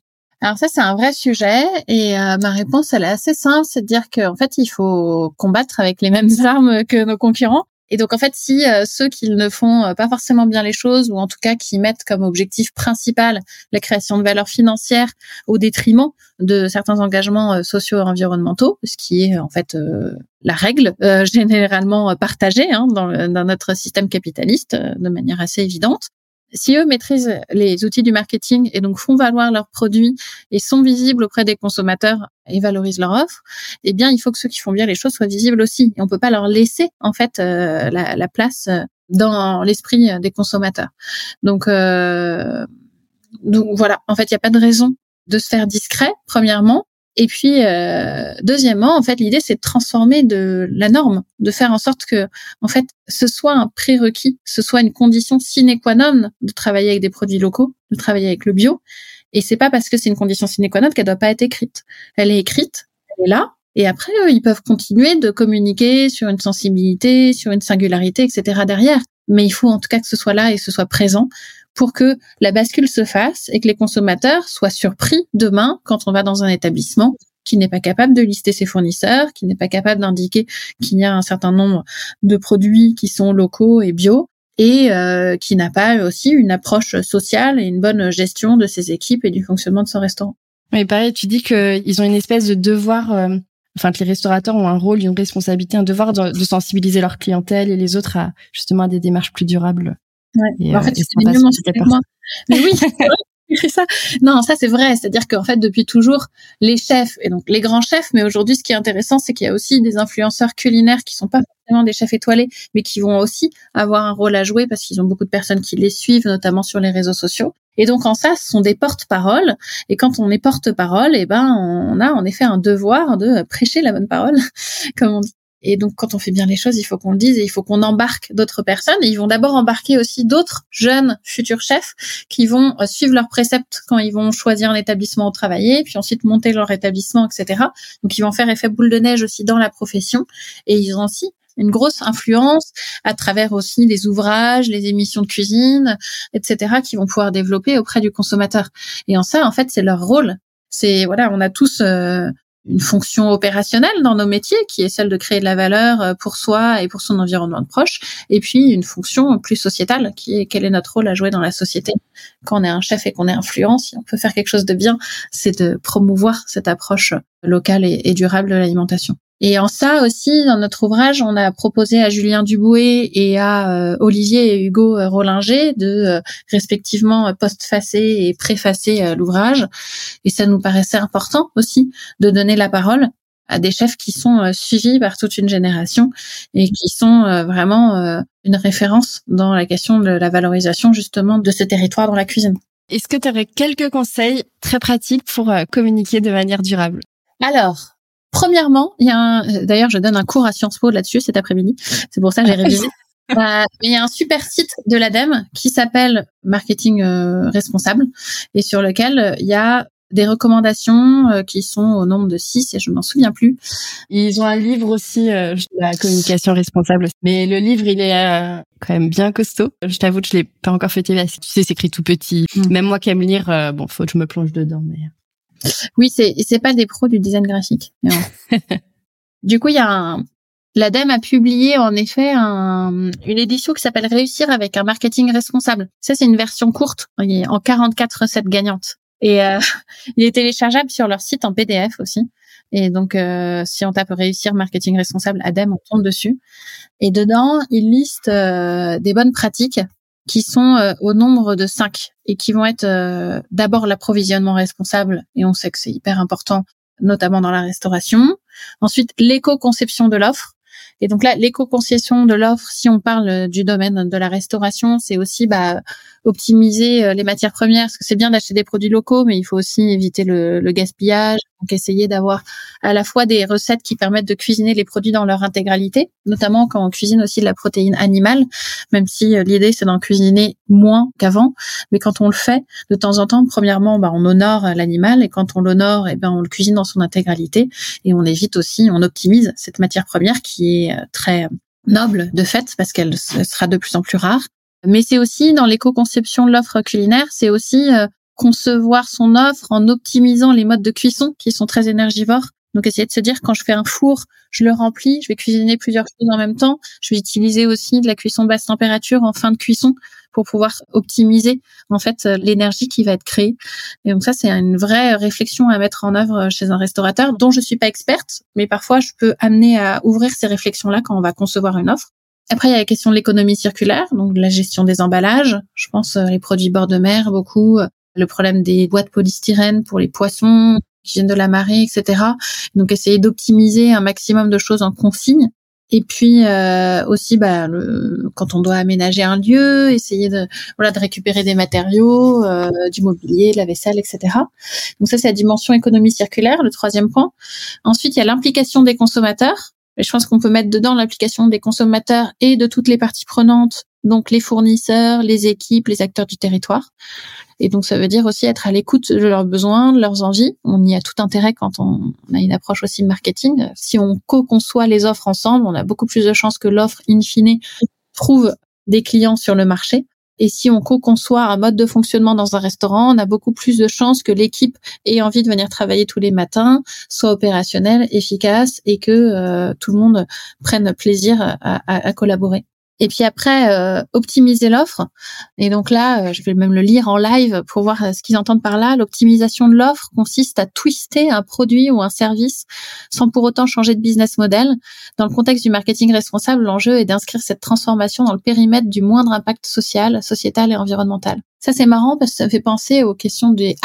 Alors ça, c'est un vrai sujet et ma réponse, elle est assez simple, c'est de dire qu'en fait, il faut combattre avec les mêmes armes que nos concurrents. Et donc, en fait, si ceux qui ne font pas forcément bien les choses, ou en tout cas qui mettent comme objectif principal la création de valeur financière au détriment de certains engagements sociaux et environnementaux, ce qui est en fait la règle généralement partagée dans notre système capitaliste de manière assez évidente. Si eux maîtrisent les outils du marketing et donc font valoir leurs produits et sont visibles auprès des consommateurs et valorisent leur offre, eh bien, il faut que ceux qui font bien les choses soient visibles aussi. Et on peut pas leur laisser, en fait, la place dans l'esprit des consommateurs. Donc voilà. En fait, il n'y a pas de raison de se faire discret, premièrement. Et puis, deuxièmement, en fait, l'idée, c'est de transformer de la norme, de faire en sorte que, en fait, ce soit un prérequis, ce soit une condition sine qua non de travailler avec des produits locaux, de travailler avec le bio. Et c'est pas parce que c'est une condition sine qua non qu'elle doit pas être écrite. Elle est écrite, elle est là. Et après, eux, ils peuvent continuer de communiquer sur une sensibilité, sur une singularité, etc. derrière. Mais il faut en tout cas que ce soit là et que ce soit présent pour que la bascule se fasse et que les consommateurs soient surpris demain quand on va dans un établissement qui n'est pas capable de lister ses fournisseurs, qui n'est pas capable d'indiquer qu'il y a un certain nombre de produits qui sont locaux et bio, et qui n'a pas aussi une approche sociale et une bonne gestion de ses équipes et du fonctionnement de son restaurant. Oui, pareil, tu dis qu'ils ont une espèce de devoir, que les restaurateurs ont un rôle, une responsabilité, un devoir de sensibiliser leur clientèle et les autres à justement à des démarches plus durables. Ouais. En fait, c'est mignon, moi. Mais oui, c'est ça. Non, ça c'est vrai. C'est-à-dire qu'en fait, depuis toujours, les chefs et donc les grands chefs, mais aujourd'hui, ce qui est intéressant, c'est qu'il y a aussi des influenceurs culinaires qui sont pas forcément des chefs étoilés, mais qui vont aussi avoir un rôle à jouer parce qu'ils ont beaucoup de personnes qui les suivent, notamment sur les réseaux sociaux. Et donc en ça, ce sont des porte-paroles. Et quand on est porte-parole, on a en effet un devoir de prêcher la bonne parole, comme on dit. Et donc, quand on fait bien les choses, il faut qu'on le dise et il faut qu'on embarque d'autres personnes. Et ils vont d'abord embarquer aussi d'autres jeunes futurs chefs qui vont suivre leurs préceptes quand ils vont choisir un établissement où travailler, puis ensuite monter leur établissement, etc. Donc, ils vont faire effet boule de neige aussi dans la profession. Et ils ont aussi une grosse influence à travers aussi les ouvrages, les émissions de cuisine, etc., qui vont pouvoir développer auprès du consommateur. Et en ça, en fait, c'est leur rôle. On a tous une fonction opérationnelle dans nos métiers qui est celle de créer de la valeur pour soi et pour son environnement de proche, et puis une fonction plus sociétale qui est quel est notre rôle à jouer dans la société. Quand on est un chef et qu'on est influent, si on peut faire quelque chose de bien, c'est de promouvoir cette approche locale et durable de l'alimentation. Et en ça aussi, dans notre ouvrage, on a proposé à Julien Duboué et à Olivier et Hugo Rollinger de respectivement postfacer et préfacer l'ouvrage. Et ça nous paraissait important aussi de donner la parole à des chefs qui sont suivis par toute une génération et qui sont vraiment une référence dans la question de la valorisation justement de ce territoire dans la cuisine. Est-ce que tu aurais quelques conseils très pratiques pour communiquer de manière durable ? Alors, premièrement, d'ailleurs, je donne un cours à Sciences Po là-dessus cet après-midi. C'est pour ça que j'ai révisé. Il y a un super site de l'ADEME qui s'appelle Marketing Responsable et sur lequel il y a des recommandations qui sont au nombre de 6 et je m'en souviens plus. Ils ont un livre aussi, la communication responsable. Mais le livre, il est quand même bien costaud. Je t'avoue que je l'ai pas encore feuilleté parce que tu sais, c'est écrit tout petit. Même moi qui aime lire, faut que je me plonge dedans, mais... Oui, c'est pas des pros du design graphique. Du coup, l'ADEME a publié en effet une édition qui s'appelle Réussir avec un marketing responsable. Ça, c'est une version courte, en 44 recettes gagnantes. Et il est téléchargeable sur leur site en PDF aussi. Et donc, si on tape Réussir marketing responsable ADEME, on tombe dessus. Et dedans, ils listent des bonnes pratiques qui sont au nombre de 5 et qui vont être d'abord l'approvisionnement responsable, et on sait que c'est hyper important, notamment dans la restauration. Ensuite, l'éco-conception de l'offre. Et donc là, l'éco-conception de l'offre, si on parle du domaine de la restauration, c'est aussi optimiser les matières premières, parce que c'est bien d'acheter des produits locaux, mais il faut aussi éviter le gaspillage. Donc essayer d'avoir à la fois des recettes qui permettent de cuisiner les produits dans leur intégralité, notamment quand on cuisine aussi de la protéine animale, même si l'idée c'est d'en cuisiner moins qu'avant. Mais quand on le fait, de temps en temps, premièrement, on honore l'animal, et quand on l'honore, on le cuisine dans son intégralité, et on évite aussi, on optimise cette matière première qui est très noble de fait, parce qu'elle sera de plus en plus rare. Mais c'est aussi dans l'éco-conception de l'offre culinaire, c'est aussi concevoir son offre en optimisant les modes de cuisson qui sont très énergivores. Donc, essayer de se dire, quand je fais un four, je le remplis, je vais cuisiner plusieurs choses en même temps. Je vais utiliser aussi de la cuisson basse température en fin de cuisson pour pouvoir optimiser, en fait, l'énergie qui va être créée. Et donc ça, c'est une vraie réflexion à mettre en œuvre chez un restaurateur dont je suis pas experte, mais parfois, je peux amener à ouvrir ces réflexions-là quand on va concevoir une offre. Après, il y a la question de l'économie circulaire, donc de la gestion des emballages. Je pense les produits bord de mer, beaucoup. Le problème des boîtes polystyrène pour les poissons qui viennent de la marée, etc. Donc, essayer d'optimiser un maximum de choses en consigne. Et puis aussi, quand on doit aménager un lieu, essayer de récupérer des matériaux, du mobilier, de la vaisselle, etc. Donc ça, c'est la dimension économie circulaire, le troisième point. Ensuite, il y a l'implication des consommateurs. Et je pense qu'on peut mettre dedans l'implication des consommateurs et de toutes les parties prenantes, donc les fournisseurs, les équipes, les acteurs du territoire. Et donc, ça veut dire aussi être à l'écoute de leurs besoins, de leurs envies. On y a tout intérêt quand on a une approche aussi marketing. Si on co-conçoit les offres ensemble, on a beaucoup plus de chances que l'offre, in fine, trouve des clients sur le marché. Et si on co-conçoit un mode de fonctionnement dans un restaurant, on a beaucoup plus de chances que l'équipe ait envie de venir travailler tous les matins, soit opérationnelle, efficace, et que tout le monde prenne plaisir à collaborer. Et puis après, optimiser l'offre. Et donc là, je vais même le lire en live pour voir ce qu'ils entendent par là. L'optimisation de l'offre consiste à twister un produit ou un service sans pour autant changer de business model. Dans le contexte du marketing responsable, l'enjeu est d'inscrire cette transformation dans le périmètre du moindre impact social, sociétal et environnemental. Ça, c'est marrant parce que ça me fait penser aux questions des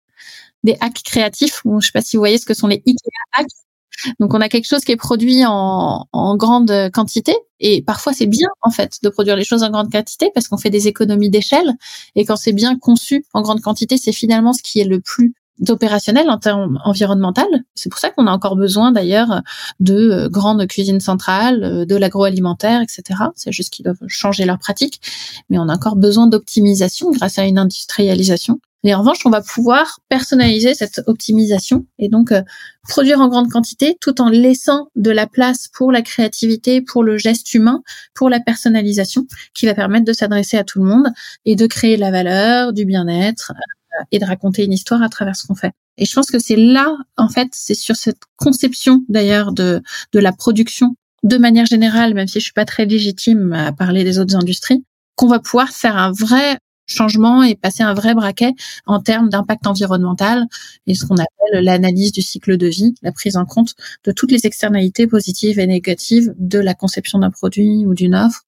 hacks créatifs. Bon, je sais pas si vous voyez ce que sont les IKEA hacks. Donc, on a quelque chose qui est produit en grande quantité. Et parfois, c'est bien, en fait, de produire les choses en grande quantité parce qu'on fait des économies d'échelle. Et quand c'est bien conçu en grande quantité, c'est finalement ce qui est le plus opérationnel en termes environnemental. C'est pour ça qu'on a encore besoin, d'ailleurs, de grandes cuisines centrales, de l'agroalimentaire, etc. C'est juste qu'ils doivent changer leurs pratiques. Mais on a encore besoin d'optimisation grâce à une industrialisation. Et en revanche, on va pouvoir personnaliser cette optimisation et donc produire en grande quantité tout en laissant de la place pour la créativité, pour le geste humain, pour la personnalisation qui va permettre de s'adresser à tout le monde et de créer de la valeur, du bien-être et de raconter une histoire à travers ce qu'on fait. Et je pense que c'est là, en fait, c'est sur cette conception d'ailleurs de la production de manière générale, même si je suis pas très légitime à parler des autres industries, qu'on va pouvoir faire un vrai changement et passer un vrai braquet en termes d'impact environnemental et ce qu'on appelle l'analyse du cycle de vie, la prise en compte de toutes les externalités positives et négatives de la conception d'un produit ou d'une offre,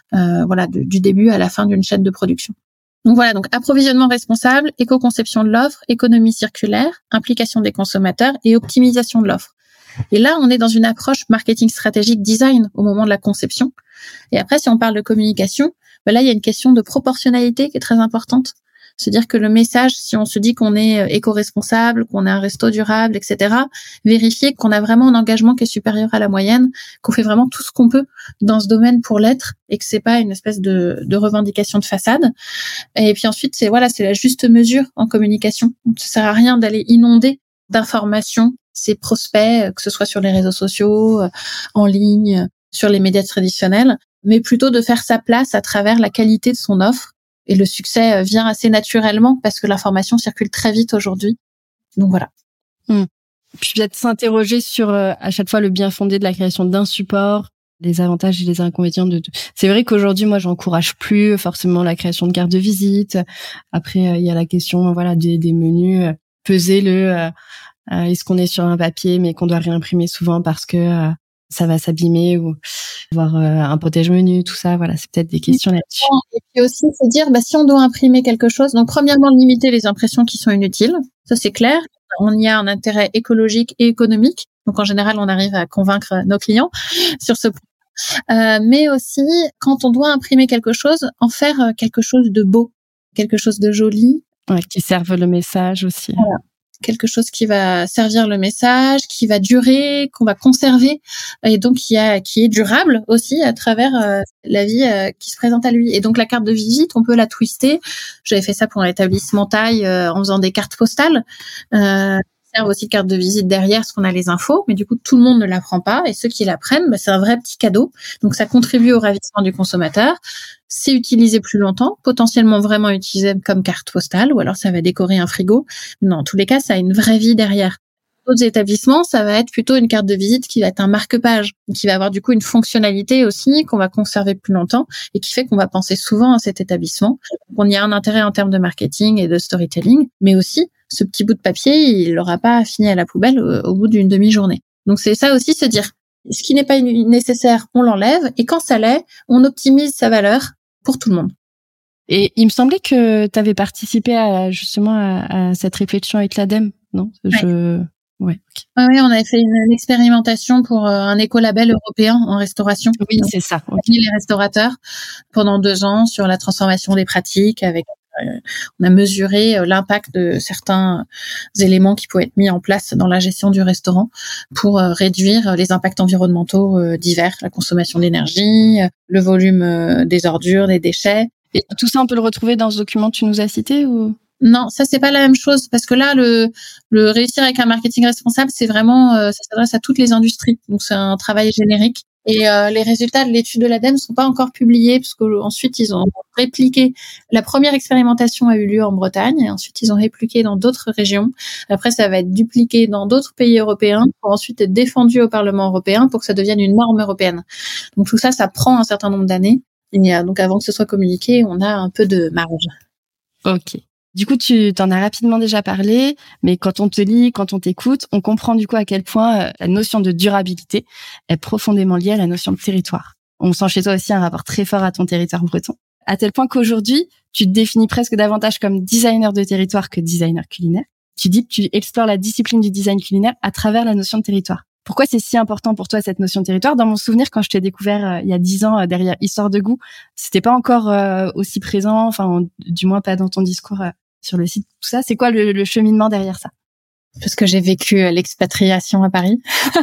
du début à la fin d'une chaîne de production. Donc voilà, donc approvisionnement responsable, éco-conception de l'offre, économie circulaire, implication des consommateurs et optimisation de l'offre. Et là, on est dans une approche marketing stratégique design au moment de la conception. Et après, si on parle de communication, là, il y a une question de proportionnalité qui est très importante. C'est-à-dire que le message, si on se dit qu'on est éco-responsable, qu'on est un resto durable, etc., vérifier qu'on a vraiment un engagement qui est supérieur à la moyenne, qu'on fait vraiment tout ce qu'on peut dans ce domaine pour l'être et que c'est pas une espèce de revendication de façade. Et puis ensuite, c'est la juste mesure en communication. Donc, ça sert à rien d'aller inonder d'informations ses prospects, que ce soit sur les réseaux sociaux, en ligne, sur les médias traditionnels, mais plutôt de faire sa place à travers la qualité de son offre. Et le succès vient assez naturellement parce que l'information circule très vite aujourd'hui. Donc voilà. Puis peut-être s'interroger sur à chaque fois le bien fondé de la création d'un support, les avantages et les inconvénients C'est vrai qu'aujourd'hui, moi, j'encourage plus forcément la création de cartes de visite. Après, il y a la question, des menus. Pesez-le. Est-ce qu'on est sur un papier mais qu'on doit réimprimer souvent parce que ça va s'abîmer ou avoir un protège menu, tout ça, c'est peut-être des questions là-dessus. Et puis aussi se dire, si on doit imprimer quelque chose, donc premièrement limiter les impressions qui sont inutiles, ça c'est clair. On y a un intérêt écologique et économique, donc en général on arrive à convaincre nos clients sur ce point. Mais aussi quand on doit imprimer quelque chose, en faire quelque chose de beau, quelque chose de joli, qui serve le message aussi. Voilà. Quelque chose qui va servir le message, qui va durer, qu'on va conserver, et donc qui est durable aussi à travers la vie qui se présente à lui. Et donc la carte de visite, on peut la twister. J'avais fait ça pour l'établissement Taille en faisant des cartes postales. servent aussi de carte de visite derrière, parce qu'on a les infos, mais du coup, tout le monde ne la prend pas. Et ceux qui la prennent, c'est un vrai petit cadeau. Donc, ça contribue au ravissement du consommateur. C'est utilisé plus longtemps, potentiellement vraiment utilisé comme carte postale, ou alors ça va décorer un frigo. Mais dans tous les cas, ça a une vraie vie derrière. D'autres établissements, ça va être plutôt une carte de visite qui va être un marque-page, qui va avoir du coup une fonctionnalité aussi qu'on va conserver plus longtemps et qui fait qu'on va penser souvent à cet établissement. Donc, on y a un intérêt en termes de marketing et de storytelling, mais aussi ce petit bout de papier, il n'aura pas fini à la poubelle au bout d'une demi-journée. Donc c'est ça aussi, se dire, ce qui n'est pas nécessaire, on l'enlève, et quand ça l'est, on optimise sa valeur pour tout le monde. Et il me semblait que tu avais participé à cette réflexion avec l'ADEME, non? Ouais, on avait fait une expérimentation pour un écolabel européen en restauration. Oui, c'est ça. Okay. Les restaurateurs pendant 2 ans sur la transformation des pratiques. On a mesuré l'impact de certains éléments qui pouvaient être mis en place dans la gestion du restaurant pour réduire les impacts environnementaux divers, la consommation d'énergie, le volume des ordures, des déchets. Et tout ça, on peut le retrouver dans ce document que tu nous as cité ou? Non, ça c'est pas la même chose parce que là le réussir avec un marketing responsable, c'est vraiment ça s'adresse à toutes les industries. Donc c'est un travail générique et les résultats de l'étude de l'ADEME sont pas encore publiés parce qu'ensuite ils ont répliqué. La première expérimentation a eu lieu en Bretagne et ensuite ils ont répliqué dans d'autres régions. Après ça va être dupliqué dans d'autres pays européens pour ensuite être défendu au Parlement européen pour que ça devienne une norme européenne. Donc tout ça prend un certain nombre d'années et donc avant que ce soit communiqué, on a un peu de marge. OK. Du coup, tu t'en as rapidement déjà parlé, mais quand on te lit, quand on t'écoute, on comprend du coup à quel point la notion de durabilité est profondément liée à la notion de territoire. On sent chez toi aussi un rapport très fort à ton territoire breton, à tel point qu'aujourd'hui, tu te définis presque davantage comme designer de territoire que designer culinaire. Tu dis que tu explores la discipline du design culinaire à travers la notion de territoire. Pourquoi c'est si important pour toi cette notion de territoire? Dans mon souvenir, quand je t'ai découvert il y a 10 ans derrière Histoire de goût, c'était pas encore aussi présent, enfin du moins pas dans ton discours sur le site, tout ça. C'est quoi le cheminement derrière ça? Parce que j'ai vécu l'expatriation à Paris.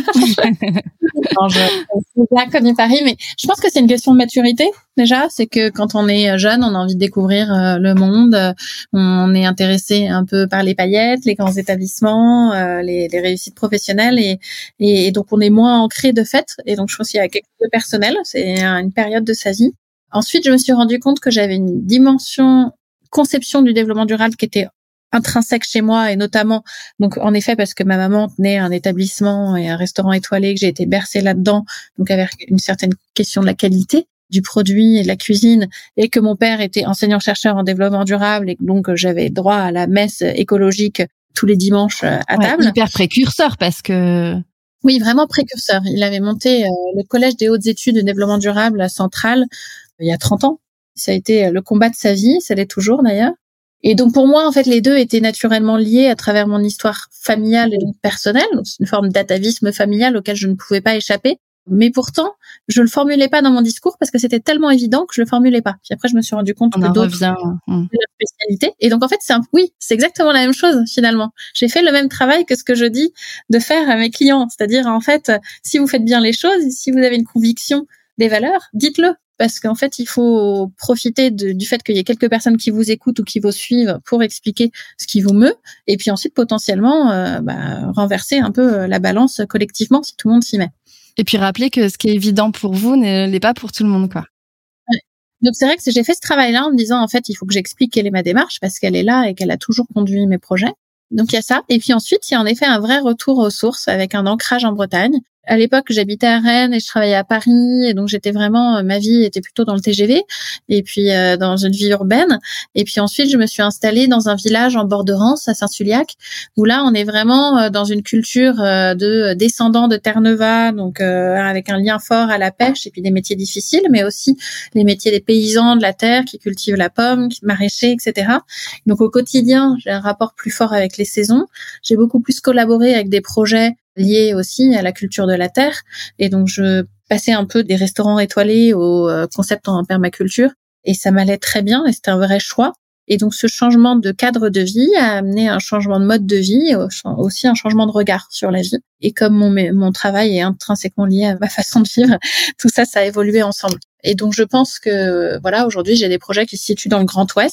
Non, j'ai bien connu Paris, mais je pense que c'est une question de maturité déjà. C'est que quand on est jeune, on a envie de découvrir le monde. On est intéressé un peu par les paillettes, les grands établissements, les réussites professionnelles, et donc on est moins ancré de fait. Et donc je pense qu'il y a quelque chose de personnel. C'est une période de sa vie. Ensuite, je me suis rendu compte que j'avais une dimension conception du développement durable qui était intrinsèque chez moi, et notamment, donc en effet, parce que ma maman tenait un établissement et un restaurant étoilé, que j'ai été bercée là-dedans, donc avec une certaine question de la qualité du produit et de la cuisine, et que mon père était enseignant-chercheur en développement durable, et donc j'avais droit à la messe écologique tous les dimanches à table. Hyper précurseur, parce que... Oui, vraiment précurseur. Il avait monté le Collège des hautes études de développement durable à Centrale il y a 30 ans. Ça a été le combat de sa vie, ça l'est toujours d'ailleurs. Et donc pour moi, en fait, les deux étaient naturellement liés à travers mon histoire familiale et donc personnelle. C'est une forme d'atavisme familial auquel je ne pouvais pas échapper. Mais pourtant, je le formulais pas dans mon discours parce que c'était tellement évident que je le formulais pas. Puis après, je me suis rendu compte que d'autres avaient leur spécialité. Et donc en fait, c'est exactement la même chose finalement. J'ai fait le même travail que ce que je dis de faire à mes clients. C'est-à-dire, en fait, si vous faites bien les choses, si vous avez une conviction des valeurs, dites-le. Parce qu'en fait, il faut profiter du fait qu'il y ait quelques personnes qui vous écoutent ou qui vous suivent pour expliquer ce qui vous meut, et puis ensuite potentiellement renverser un peu la balance collectivement si tout le monde s'y met. Et puis rappeler que ce qui est évident pour vous n'est pas pour tout le monde, quoi. Ouais. Donc c'est vrai que j'ai fait ce travail-là en me disant, en fait, il faut que j'explique quelle est ma démarche parce qu'elle est là et qu'elle a toujours conduit mes projets. Donc il y a ça. Et puis ensuite, il y a en effet un vrai retour aux sources avec un ancrage en Bretagne. À l'époque, j'habitais à Rennes et je travaillais à Paris, et donc j'étais vraiment, ma vie était plutôt dans le TGV et puis dans une vie urbaine. Et puis ensuite, je me suis installée dans un village en bord de Rance, à Saint-Sulliac, où là, on est vraiment dans une culture de descendants de Terre-Neuve, donc avec un lien fort à la pêche et puis des métiers difficiles, mais aussi les métiers des paysans de la terre qui cultivent la pomme, qui maraîchers, etc. Donc au quotidien, j'ai un rapport plus fort avec les saisons. J'ai beaucoup plus collaboré avec des projets liés aussi à la culture de la terre. Et donc, je passais un peu des restaurants étoilés au concept en permaculture. Et ça m'allait très bien et c'était un vrai choix. Et donc, ce changement de cadre de vie a amené un changement de mode de vie et aussi un changement de regard sur la vie. Et comme mon travail est intrinsèquement lié à ma façon de vivre, tout ça, ça a évolué ensemble. Et donc, je pense que, voilà, aujourd'hui, j'ai des projets qui se situent dans le Grand Ouest.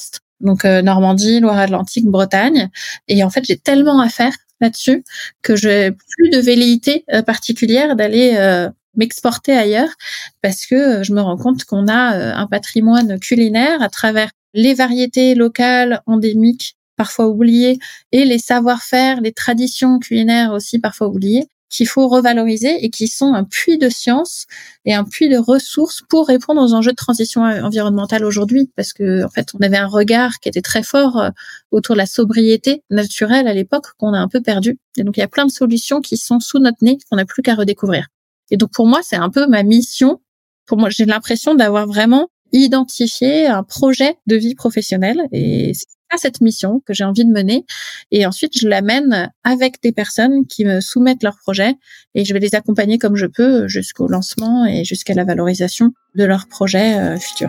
Donc Normandie, Loire-Atlantique, Bretagne. Et en fait, j'ai tellement à faire là-dessus que j'ai plus de velléité particulière d'aller m'exporter ailleurs, parce que je me rends compte qu'on a un patrimoine culinaire à travers les variétés locales, endémiques, parfois oubliées, et les savoir-faire, les traditions culinaires aussi parfois oubliées, qu'il faut revaloriser et qui sont un puits de science et un puits de ressources pour répondre aux enjeux de transition environnementale aujourd'hui. Parce que, en fait, on avait un regard qui était très fort autour de la sobriété naturelle à l'époque qu'on a un peu perdu. Et donc, il y a plein de solutions qui sont sous notre nez qu'on n'a plus qu'à redécouvrir. Et donc, pour moi, c'est un peu ma mission. Pour moi, j'ai l'impression d'avoir vraiment identifié un projet de vie professionnelle, et c'est cette mission que j'ai envie de mener. Et ensuite, je l'amène avec des personnes qui me soumettent leurs projets, et je vais les accompagner comme je peux jusqu'au lancement et jusqu'à la valorisation de leurs projets futurs.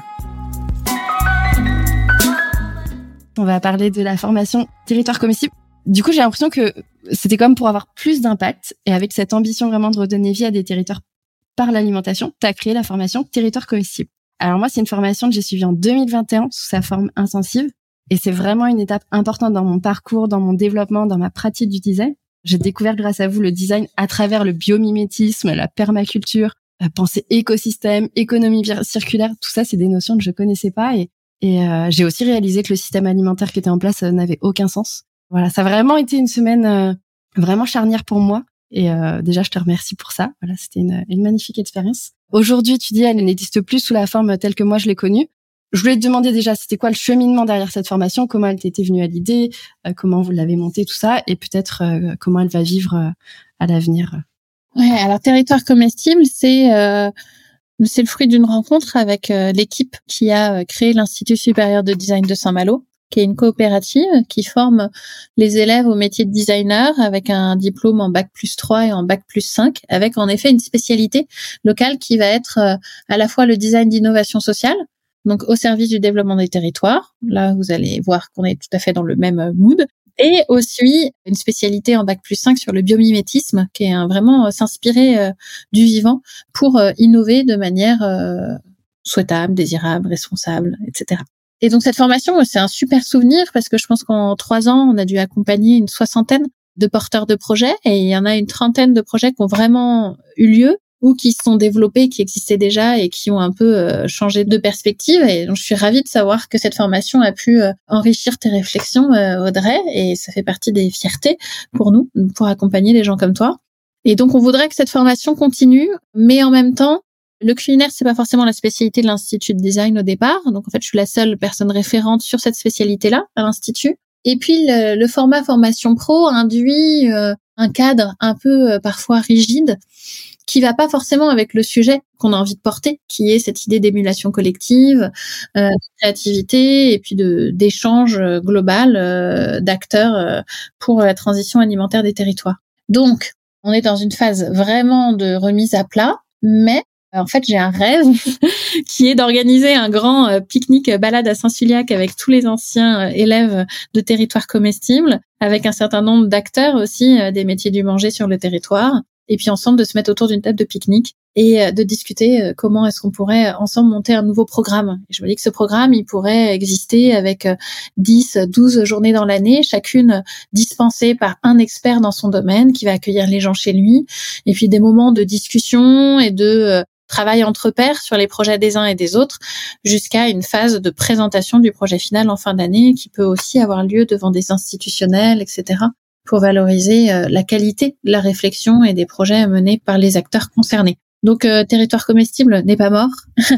On va parler de la formation Territoire Comestible. Du coup, j'ai l'impression que c'était comme pour avoir plus d'impact, et avec cette ambition vraiment de redonner vie à des territoires par l'alimentation, tu as créé la formation Territoire Comestible. Alors moi, c'est une formation que j'ai suivie en 2021 sous sa forme intensive, et c'est vraiment une étape importante dans mon parcours, dans mon développement, dans ma pratique du design. J'ai découvert grâce à vous le design à travers le biomimétisme, la permaculture, la pensée écosystème, économie circulaire. Tout ça, c'est des notions que je connaissais pas, et j'ai aussi réalisé que le système alimentaire qui était en place n'avait aucun sens. Voilà, ça a vraiment été une semaine vraiment charnière pour moi. Et déjà, je te remercie pour ça. Voilà, c'était une magnifique expérience. Aujourd'hui, tu dis, elle n'existe plus sous la forme telle que moi je l'ai connue. Je voulais te demander déjà, c'était quoi le cheminement derrière cette formation, comment elle t'était venue à l'idée, comment vous l'avez montée, tout ça, et peut-être comment elle va vivre à l'avenir. Ouais, alors Territoire Comestible, c'est le fruit d'une rencontre avec l'équipe qui a créé l'Institut supérieur de design de Saint-Malo, qui est une coopérative qui forme les élèves au métier de designer avec un diplôme en bac+3 et en bac+5, avec en effet une spécialité locale qui va être à la fois le design d'innovation sociale, donc au service du développement des territoires. Là, vous allez voir qu'on est tout à fait dans le même mood. Et aussi une spécialité en bac+5 sur le biomimétisme, qui est vraiment s'inspirer du vivant pour innover de manière souhaitable, désirable, responsable, etc. Et donc cette formation, c'est un super souvenir parce que je pense qu'en 3 ans, on a dû accompagner une 60aine de porteurs de projets, et il y en a une 30aine de projets qui ont vraiment eu lieu ou qui se sont développés, qui existaient déjà et qui ont un peu changé de perspective. Et donc, je suis ravie de savoir que cette formation a pu enrichir tes réflexions, Audrey, et ça fait partie des fiertés pour nous, pour accompagner les gens comme toi. Et donc, on voudrait que cette formation continue, mais en même temps, le culinaire, c'est pas forcément la spécialité de l'Institut de design au départ. Donc, en fait, je suis la seule personne référente sur cette spécialité-là à l'Institut. Et puis, le format formation pro induit un cadre un peu parfois rigide, qui va pas forcément avec le sujet qu'on a envie de porter, qui est cette idée d'émulation collective, de créativité et puis d'échange global d'acteurs pour la transition alimentaire des territoires. Donc, on est dans une phase vraiment de remise à plat, mais en fait, j'ai un rêve qui est d'organiser un grand pique-nique balade à Saint-Suliac avec tous les anciens élèves de Territoire Comestible, avec un certain nombre d'acteurs aussi des métiers du manger sur le territoire, et puis ensemble de se mettre autour d'une table de pique-nique et de discuter comment est-ce qu'on pourrait ensemble monter un nouveau programme. Et je me dis que ce programme, il pourrait exister avec 10, 12 journées dans l'année, chacune dispensée par un expert dans son domaine qui va accueillir les gens chez lui, et puis des moments de discussion et de travail entre pairs sur les projets des uns et des autres, jusqu'à une phase de présentation du projet final en fin d'année qui peut aussi avoir lieu devant des institutionnels, etc., pour valoriser la qualité de la réflexion et des projets menés par les acteurs concernés. Donc, Territoire Comestible n'est pas mort,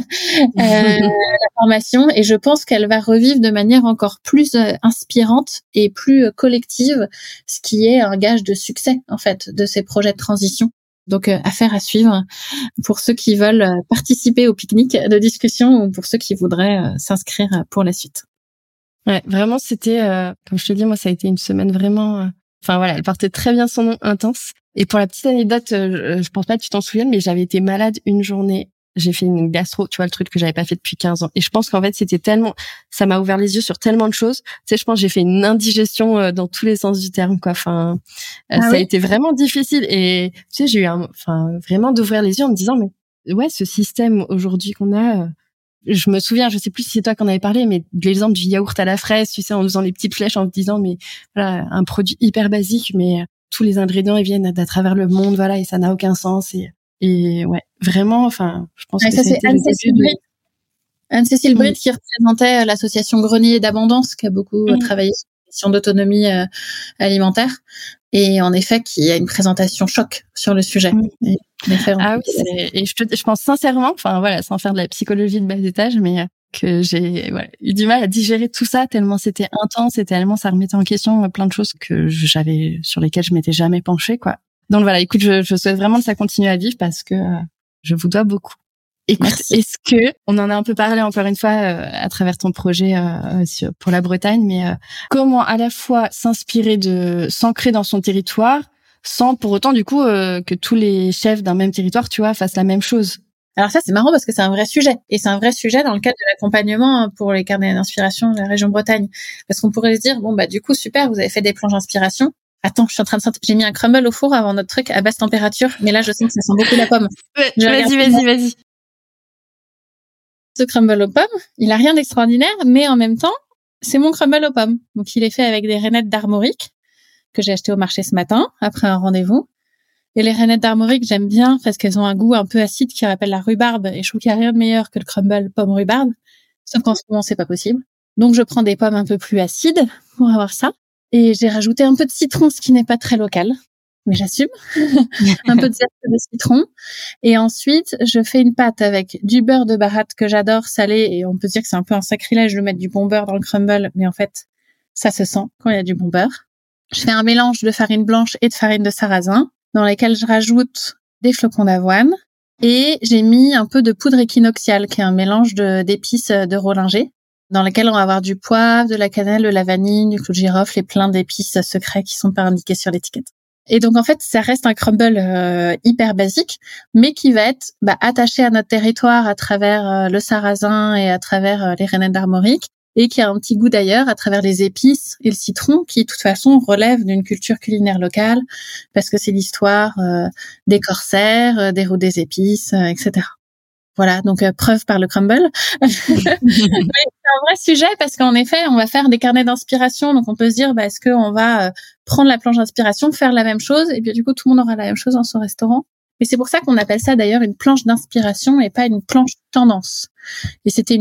la formation, et je pense qu'elle va revivre de manière encore plus inspirante et plus collective, ce qui est un gage de succès, en fait, de ces projets de transition. Donc, affaire à suivre pour ceux qui veulent participer au pique-nique de discussion ou pour ceux qui voudraient s'inscrire pour la suite. Ouais, vraiment, c'était, comme je te dis, moi, ça a été une semaine vraiment... Enfin voilà, elle portait très bien son nom, intense. Et pour la petite anecdote, je pense pas que tu t'en souviennes, mais j'avais été malade une journée. J'ai fait une gastro, tu vois, le truc que j'avais pas fait depuis 15 ans. Et je pense qu'en fait, c'était tellement... Ça m'a ouvert les yeux sur tellement de choses. Tu sais, je pense que j'ai fait une indigestion dans tous les sens du terme, quoi. Enfin, ça a été vraiment difficile. Et tu sais, j'ai eu vraiment d'ouvrir les yeux en me disant, mais ouais, ce système aujourd'hui qu'on a... Je me souviens, je sais plus si c'est toi qui en avais parlé, mais de l'exemple du yaourt à la fraise, tu sais, en faisant les petites flèches, en te disant, mais voilà, un produit hyper basique, mais tous les ingrédients, ils viennent d'à travers le monde, voilà, et ça n'a aucun sens. Et ouais, vraiment, enfin, je pense que ça, c'est le début de... Anne-Cécile Bride qui représentait l'association Grenier d'Abondance, qui a beaucoup travaillé sur la question d'autonomie alimentaire, et en effet qui a une présentation choc sur le sujet. Et, ah oui, et je pense sincèrement, enfin voilà, sans faire de la psychologie de bas étage, mais que j'ai eu du mal à digérer tout ça tellement c'était intense et tellement ça remettait en question plein de choses que sur lesquelles je m'étais jamais penchée, quoi. Donc voilà, écoute, je souhaite vraiment que ça continue à vivre parce que je vous dois beaucoup. Écoute, est-ce que on en a un peu parlé encore une fois à travers ton projet pour la Bretagne, mais comment à la fois s'ancrer dans son territoire sans pour autant du coup que tous les chefs d'un même territoire, tu vois, fassent la même chose? Alors ça, c'est marrant parce que c'est un vrai sujet. Et c'est un vrai sujet dans le cadre de l'accompagnement pour les carnets d'inspiration de la région Bretagne. Parce qu'on pourrait se dire, bon, bah, du coup, super, vous avez fait des planches d'inspiration. Attends, je suis en train de sentir, j'ai mis un crumble au four avant notre truc à basse température. Mais là, je sens que ça sent beaucoup la pomme. Vas-y. Ce crumble aux pommes, il a rien d'extraordinaire, mais en même temps, c'est mon crumble aux pommes. Donc, il est fait avec des rainettes d'armorique que j'ai acheté au marché ce matin, après un rendez-vous. Et les rainettes d'armorique, j'aime bien parce qu'elles ont un goût un peu acide qui rappelle la rhubarbe. Et je trouve qu'il n'y a rien de meilleur que le crumble pomme rhubarbe. Sauf qu'en ce moment, c'est pas possible. Donc, je prends des pommes un peu plus acides pour avoir ça. Et j'ai rajouté un peu de citron, ce qui n'est pas très local. Mais j'assume. Un peu de zeste de citron. Et ensuite, je fais une pâte avec du beurre de baratte que j'adore salé. Et on peut dire que c'est un peu un sacrilège de mettre du bon beurre dans le crumble. Mais en fait, ça se sent quand il y a du bon beurre. Je fais un mélange de farine blanche et de farine de sarrasin, dans lesquels je rajoute des flocons d'avoine. Et j'ai mis un peu de poudre équinoxiale, qui est un mélange d'épices de Rollinger, dans lequel on va avoir du poivre, de la cannelle, de la vanille, du clou de girofle et plein d'épices secrets qui sont pas indiquées sur l'étiquette. Et donc, en fait, ça reste un crumble hyper basique, mais qui va être attaché à notre territoire à travers le sarrasin et à travers les rainettes d'armorique, et qui a un petit goût d'ailleurs à travers les épices et le citron, qui de toute façon relève d'une culture culinaire locale, parce que c'est l'histoire des corsaires, des routes des épices, etc. Voilà, donc preuve par le crumble. C'est un vrai sujet parce qu'en effet, on va faire des carnets d'inspiration, donc on peut se dire, est-ce qu'on va prendre la planche d'inspiration, faire la même chose, et puis du coup, tout le monde aura la même chose dans son restaurant. Et c'est pour ça qu'on appelle ça d'ailleurs une planche d'inspiration et pas une planche tendance. Et c'était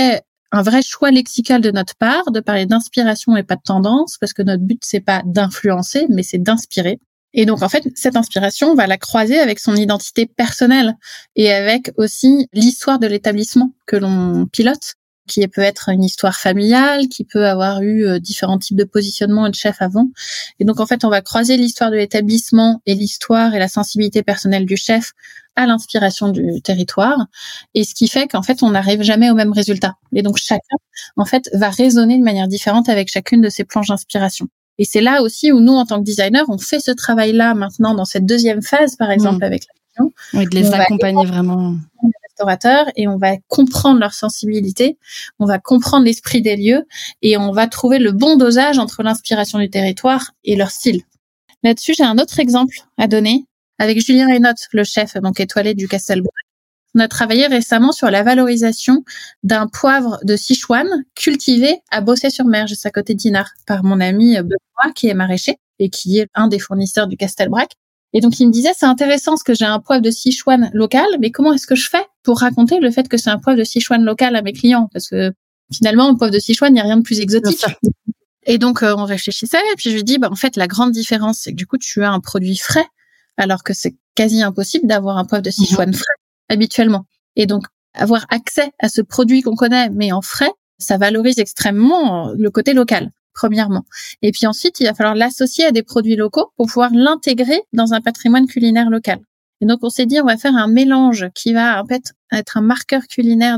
un vrai choix lexical de notre part de parler d'inspiration et pas de tendance, parce que notre but, c'est pas d'influencer, mais c'est d'inspirer. Et donc, en fait, cette inspiration, on va la croiser avec son identité personnelle et avec aussi l'histoire de l'établissement que l'on pilote, qui peut être une histoire familiale, qui peut avoir eu différents types de positionnement et de chef avant. Et donc, en fait, on va croiser l'histoire de l'établissement et l'histoire et la sensibilité personnelle du chef à l'inspiration du territoire. Et ce qui fait qu'en fait, on n'arrive jamais au même résultat. Et donc, chacun, en fait, va résonner de manière différente avec chacune de ces planches d'inspiration. Et c'est là aussi où nous, en tant que designers, on fait ce travail-là maintenant dans cette deuxième phase, par exemple, avec la vision. Oui, de les accompagner vraiment. Les restaurateurs, et on va comprendre leur sensibilité, on va comprendre l'esprit des lieux, et on va trouver le bon dosage entre l'inspiration du territoire et leur style. Là-dessus, j'ai un autre exemple à donner avec Julien Reynaud, le chef donc étoilé du Castelbrac. On a travaillé récemment sur la valorisation d'un poivre de Sichuan cultivé à Bossé-sur-Mer, juste à côté d'Inard, par mon ami Benoît, qui est maraîcher et qui est un des fournisseurs du Castelbrac. Et donc, il me disait, c'est intéressant parce que j'ai un poivre de Sichuan local, mais comment est-ce que je fais pour raconter le fait que c'est un poivre de Sichuan local à mes clients? Parce que finalement, le poivre de Sichuan, il n'y a rien de plus exotique. Et donc, on réfléchissait, et puis je lui dis, en fait, la grande différence, c'est que du coup, tu as un produit frais, alors que c'est quasi impossible d'avoir un poivre de Sichuan frais habituellement. Et donc, avoir accès à ce produit qu'on connaît, mais en frais, ça valorise extrêmement le côté local, premièrement. Et puis ensuite, il va falloir l'associer à des produits locaux pour pouvoir l'intégrer dans un patrimoine culinaire local. Et donc, on s'est dit, on va faire un mélange qui va en fait être un marqueur culinaire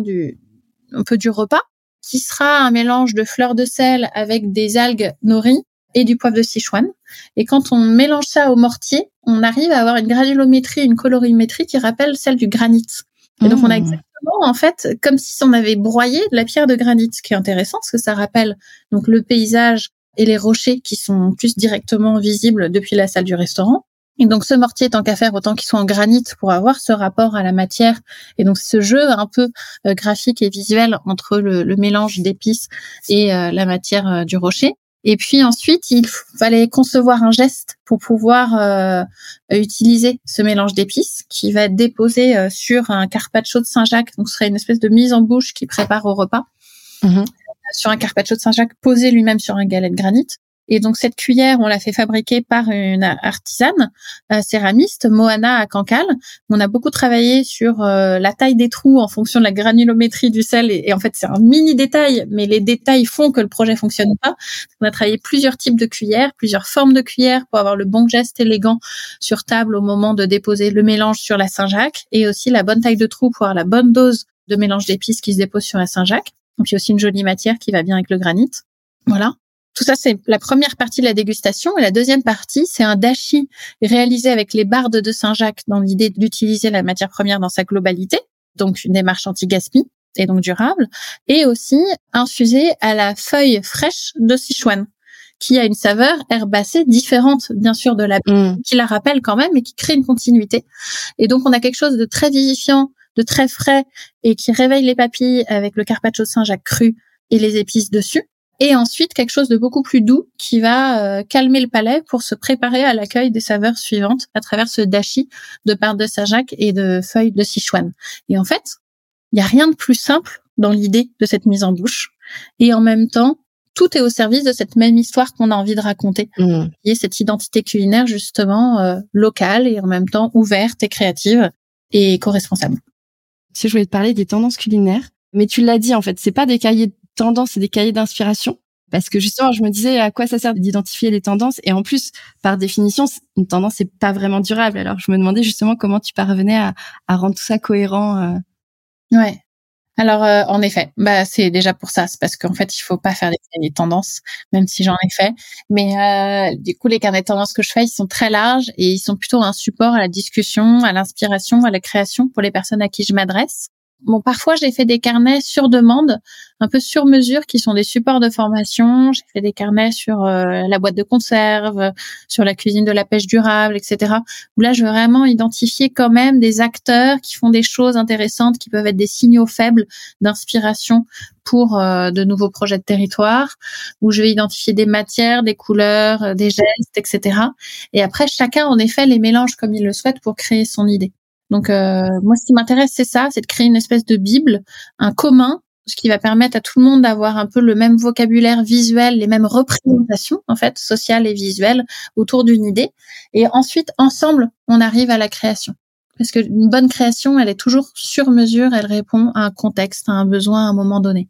un peu du repas, qui sera un mélange de fleurs de sel avec des algues nori et du poivre de Sichuan. Et quand on mélange ça au mortier, on arrive à avoir une granulométrie, une colorimétrie qui rappelle celle du granit. Et donc, on a exactement, en fait, comme si on avait broyé de la pierre de granit, ce qui est intéressant, parce que ça rappelle donc le paysage et les rochers qui sont plus directement visibles depuis la salle du restaurant. Et donc, ce mortier, tant qu'à faire, autant qu'il soit en granit pour avoir ce rapport à la matière. Et donc, ce jeu un peu graphique et visuel entre le mélange d'épices et la matière du rocher. Et puis ensuite, il fallait concevoir un geste pour pouvoir utiliser ce mélange d'épices qui va être déposé sur un carpaccio de Saint-Jacques. Donc, ce serait une espèce de mise en bouche qui prépare au repas. Sur un carpaccio de Saint-Jacques posé lui-même sur un galet de granit. Et donc, cette cuillère, on l'a fait fabriquer par une artisane céramiste, Moana à Cancale. On a beaucoup travaillé sur la taille des trous en fonction de la granulométrie du sel. Et en fait, c'est un mini détail, mais les détails font que le projet fonctionne pas. On a travaillé plusieurs types de cuillères, plusieurs formes de cuillères pour avoir le bon geste élégant sur table au moment de déposer le mélange sur la Saint-Jacques et aussi la bonne taille de trou pour avoir la bonne dose de mélange d'épices qui se dépose sur la Saint-Jacques. Et puis aussi une jolie matière qui va bien avec le granit. Voilà. Tout ça, c'est la première partie de la dégustation. Et la deuxième partie, c'est un dashi réalisé avec les bardes de Saint-Jacques dans l'idée d'utiliser la matière première dans sa globalité. Donc, une démarche anti-gaspi et donc durable. Et aussi infusé à la feuille fraîche de Sichuan, qui a une saveur herbacée différente, bien sûr, de la qui la rappelle quand même et qui crée une continuité. Et donc, on a quelque chose de très vivifiant, de très frais et qui réveille les papilles avec le carpaccio de Saint-Jacques cru et les épices dessus. Et ensuite, quelque chose de beaucoup plus doux qui va calmer le palais pour se préparer à l'accueil des saveurs suivantes à travers ce dashi de bardes de Saint-Jacques et de feuilles de Sichuan. Et en fait, il y a rien de plus simple dans l'idée de cette mise en bouche. Et en même temps, tout est au service de cette même histoire qu'on a envie de raconter. Qui est cette identité culinaire, justement, locale et en même temps ouverte et créative et éco-responsable. Si je voulais te parler des tendances culinaires, mais tu l'as dit, en fait, c'est pas des cahiers de tendances, c'est des cahiers d'inspiration. Parce que justement, je me disais à quoi ça sert d'identifier les tendances. Et en plus, par définition, une tendance, c'est pas vraiment durable. Alors, je me demandais justement comment tu parvenais à rendre tout ça cohérent. Ouais. Alors, en effet, c'est déjà pour ça. C'est parce qu'en fait, il faut pas faire des carnets de tendances, même si j'en ai fait. Mais du coup, les carnets de tendances que je fais, ils sont très larges et ils sont plutôt un support à la discussion, à l'inspiration, à la création pour les personnes à qui je m'adresse. Bon, parfois, j'ai fait des carnets sur demande, un peu sur mesure, qui sont des supports de formation. J'ai fait des carnets sur la boîte de conserve, sur la cuisine de la pêche durable, etc. Où là, je veux vraiment identifier quand même des acteurs qui font des choses intéressantes, qui peuvent être des signaux faibles d'inspiration pour de nouveaux projets de territoire, où je vais identifier des matières, des couleurs, des gestes, etc. Et après, chacun, en effet, les mélange comme il le souhaite pour créer son idée. Donc, moi, ce qui m'intéresse, c'est ça, c'est de créer une espèce de bible, un commun, ce qui va permettre à tout le monde d'avoir un peu le même vocabulaire visuel, les mêmes représentations, en fait, sociales et visuelles autour d'une idée. Et ensuite, ensemble, on arrive à la création. Parce qu'une bonne création, elle est toujours sur mesure, elle répond à un contexte, à un besoin à un moment donné.